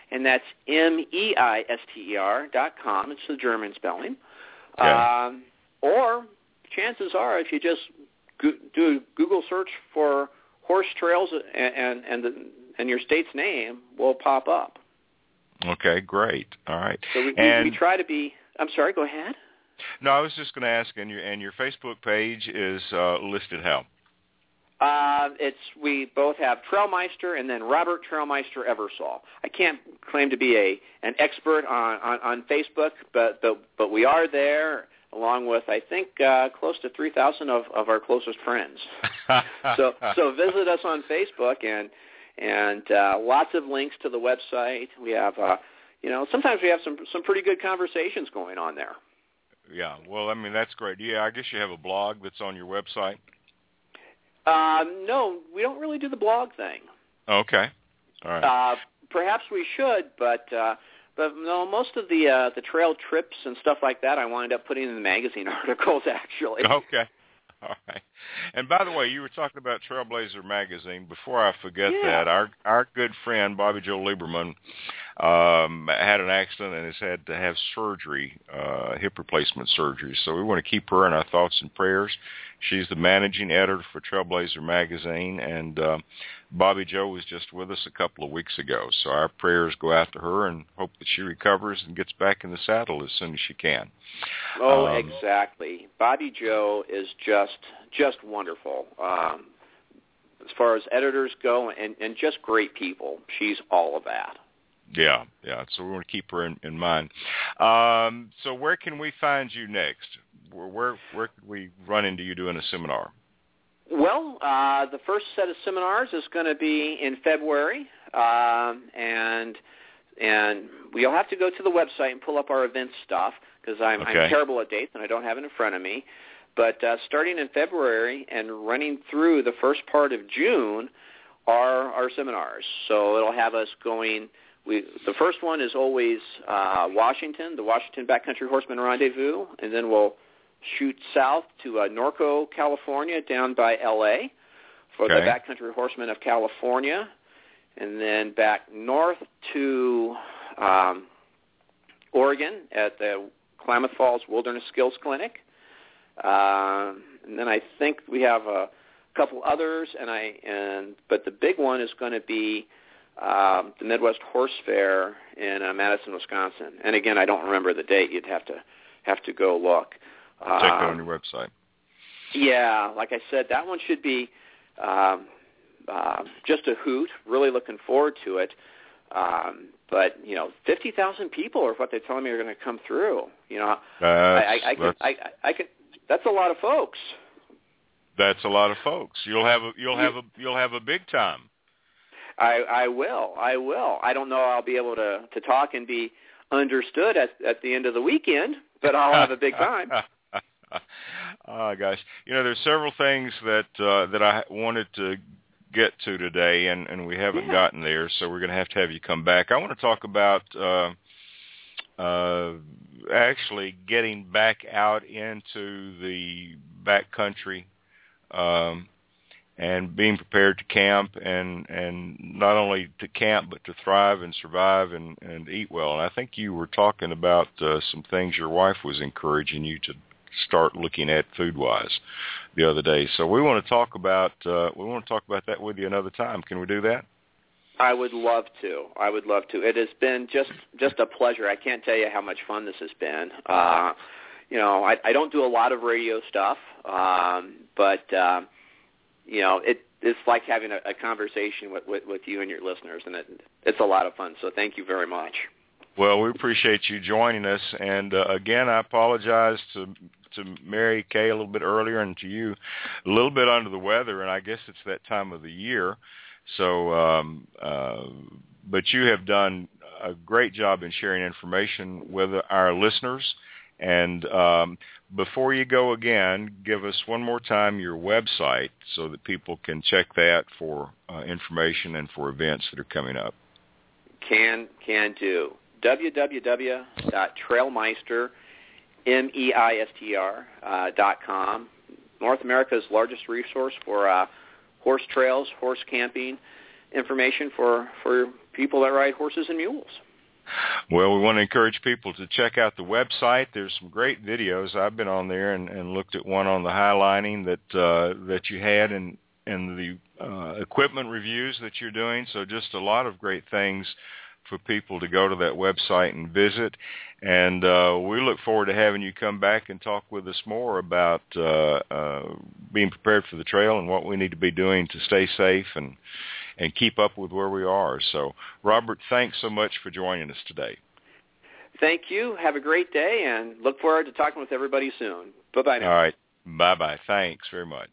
and that's M E I S T E R dot com. It's the German spelling. Okay. Um, or chances are, if you just go, do a Google search for horse trails and and and, the, and your state's name will pop up. Okay, great. All right. So we, and, we, we try to be. I'm sorry. Go ahead. No, I was just going to ask, and your and your Facebook page is uh, listed how? Uh, it's we both have Trailmeister and then Robert Trailmeister Eversole. I can't claim to be a an expert on, on, on Facebook, but, but but we are there along with I think uh, close to three thousand of, of our closest friends. so so visit us on Facebook and and uh, lots of links to the website. We have uh, you know sometimes we have some some pretty good conversations going on there. Yeah, well, I mean that's great. Yeah, I guess you have a blog that's on your website. Um, no, we don't really do the blog thing. Okay, all right. Uh, perhaps we should, but uh, but no, most of the uh, the trail trips and stuff like that, I wind up putting in the magazine articles. Actually. Okay, all right. And by the way, you were talking about Trailblazer magazine. Before I forget yeah. that, our our good friend Bobby Joe Lieberman um, had an accident and has had to have surgery, uh, hip replacement surgery. So we want to keep her in our thoughts and prayers. She's the managing editor for Trailblazer magazine, and uh, Bobby Joe was just with us a couple of weeks ago. So our prayers go out to her and hope that she recovers and gets back in the saddle as soon as she can. Oh, um, exactly. Bobby Joe is just just wonderful. Um, as far as editors go, and, and just great people. She's all of that. Yeah, yeah. So we want to keep her in, in mind. Um, so where can we find you next? Where where, where could we run into you doing a seminar? Well, uh, the first set of seminars is going to be in February, um, and and we'll have to go to the website and pull up our event stuff because I'm, okay. I'm terrible at dates and I don't have it in front of me. But uh, starting in February and running through the first part of June are our seminars. So it'll have us going. We, the first one is always uh, Washington, the Washington Backcountry Horseman Rendezvous, and then we'll shoot south to uh, Norco, California, down by L A for okay. the Backcountry Horsemen of California, and then back north to um, Oregon at the Klamath Falls Wilderness Skills Clinic. Uh, and then I think we have a couple others, and I and but the big one is going to be Um, the Midwest Horse Fair in uh, Madison, Wisconsin. And again, I don't remember the date. You'd have to have to go look. Check that um, on your website. Yeah, like I said, that one should be um, uh, just a hoot. Really looking forward to it. Um, but you know, fifty thousand people are what they're telling me are going to come through. You know, that's, I, I, I could, I, I could. That's a lot of folks. That's a lot of folks. You'll have a you'll have a you'll have a big time. I, I will. I will. I don't know I'll be able to, to talk and be understood at, at the end of the weekend, but I'll have a big time. Oh, gosh. You know, there's several things that uh, that I wanted to get to today, and, and we haven't yeah. gotten there, so we're going to have to have you come back. I want to talk about uh, uh, actually getting back out into the backcountry um and being prepared to camp and, and not only to camp but to thrive and survive and, and eat well. And I think you were talking about uh, some things your wife was encouraging you to start looking at food-wise the other day. So we want to talk about uh, we want to talk about that with you another time. Can we do that? I would love to. I would love to. It has been just just a pleasure. I can't tell you how much fun this has been. Uh, you know, I, I don't do a lot of radio stuff, um, but uh, you know, it, it's like having a, a conversation with, with, with you and your listeners, and it, it's a lot of fun. So thank you very much. Well, we appreciate you joining us. And, uh, again, I apologize to to Mary Kay a little bit earlier and to you a little bit under the weather, and I guess it's that time of the year. So, um, uh, but you have done a great job in sharing information with our listeners. And um, before you go again, give us one more time your website so that people can check that for uh, information and for events that are coming up. Can can do. w w w dot trailmeister, M E I S T E R, uh, dot com. North America's largest resource for uh, horse trails, horse camping information for, for people that ride horses and mules. Well, we want to encourage people to check out the website. There's some great videos. I've been on there and, and looked at one on the highlining that uh, that you had and, and the uh, equipment reviews that you're doing. So just a lot of great things for people to go to that website and visit. And uh, we look forward to having you come back and talk with us more about uh, uh, being prepared for the trail and what we need to be doing to stay safe and and keep up with where we are. So, Robert, thanks so much for joining us today. Thank you. Have a great day, and look forward to talking with everybody soon. Bye-bye now. All right. Bye-bye. Thanks very much.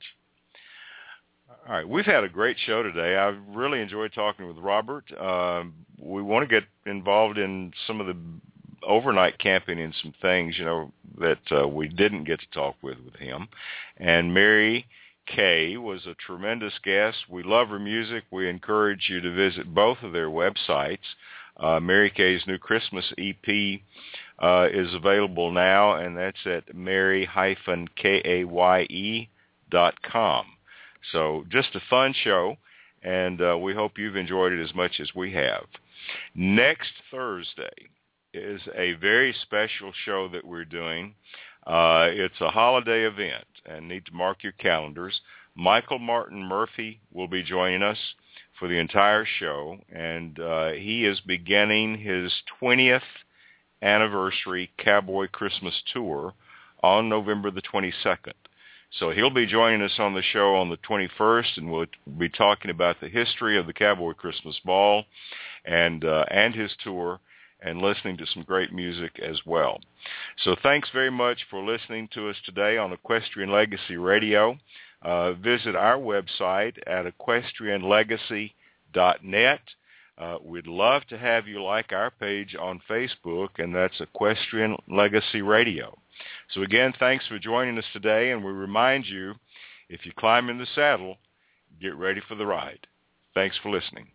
All right. We've had a great show today. I've really enjoyed talking with Robert. Uh, we want to get involved in some of the overnight camping and some things, you know, that uh, we didn't get to talk with with him. And Mary Kay was a tremendous guest. We love her music. We encourage you to visit both of their websites. Uh, Mary Kay's new Christmas E P uh, is available now, and that's at mary dash kaye dot com. So just a fun show, and uh, we hope you've enjoyed it as much as we have. Next Thursday is a very special show that we're doing. Uh, it's a holiday event, and need to mark your calendars. Michael Martin Murphey will be joining us for the entire show, and uh, he is beginning his twentieth anniversary Cowboy Christmas Tour on November the twenty-second. So he'll be joining us on the show on the twenty-first, and we'll be talking about the history of the Cowboy Christmas Ball and uh, and his tour, and listening to some great music as well. So thanks very much for listening to us today on Equestrian Legacy Radio. Uh, visit our website at equestrian legacy dot net. Uh, we'd love to have you like our page on Facebook, and that's Equestrian Legacy Radio. So again, thanks for joining us today, and we remind you, if you climb in the saddle, get ready for the ride. Thanks for listening.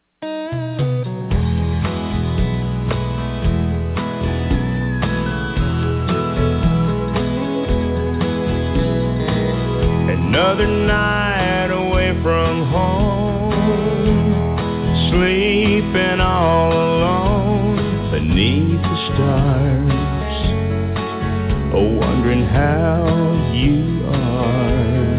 Another night away from home, sleeping all alone beneath the stars, oh, wondering how you are.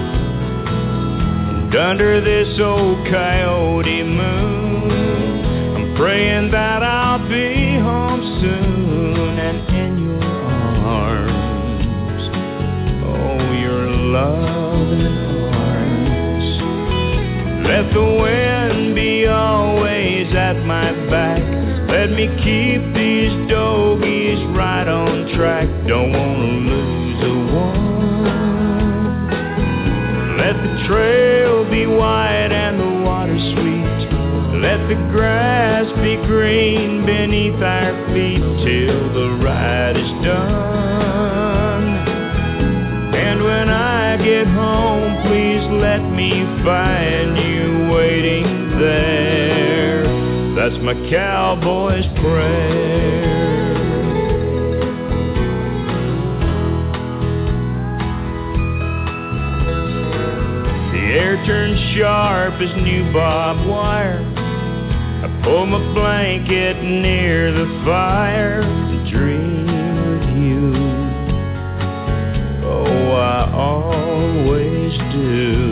And under this old coyote moon, I'm praying that I'll be home soon and in your arms, oh, your loving arms. Let the wind be always at my back. Let me keep these doggies right on track. Don't wanna lose a one. Let the trail be wide and the water sweet. Let the grass be green beneath our feet till the ride is done. And when I get home, please let me find you waiting there. That's my cowboy's prayer. The air turns sharp as new barbed wire. I pull my blanket near the fire and dream of you. Oh, I always do.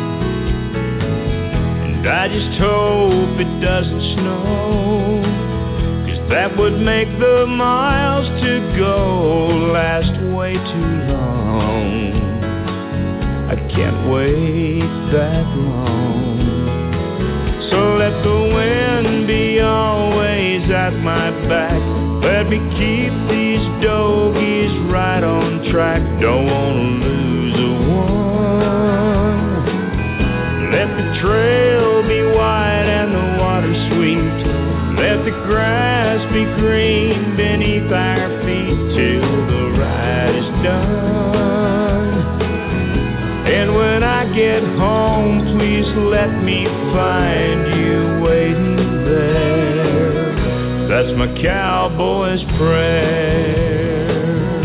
And I just hope it doesn't snow, 'cause that would make the miles to go last way too long. I can't wait that long. So let the wind be always at my back. Let me keep these doggies right on track. Don't wanna lose a one. Let the trail be wide and the water sweet. Let the grass be green beneath our feet till the ride is done. And when I get home, please let me find you waiting there. That's my cowboy's prayer.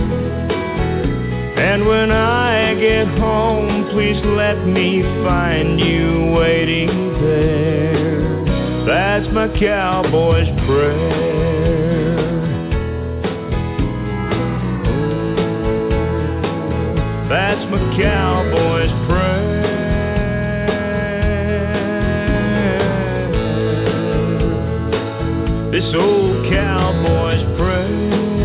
And when I get home, please let me find you waiting there. That's my cowboy's prayer. That's my cowboy's prayer. This old cowboy's prayer.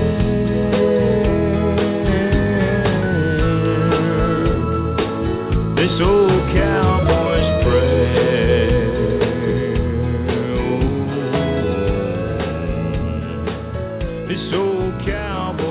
This old cowboy's prayer. This old cowboy.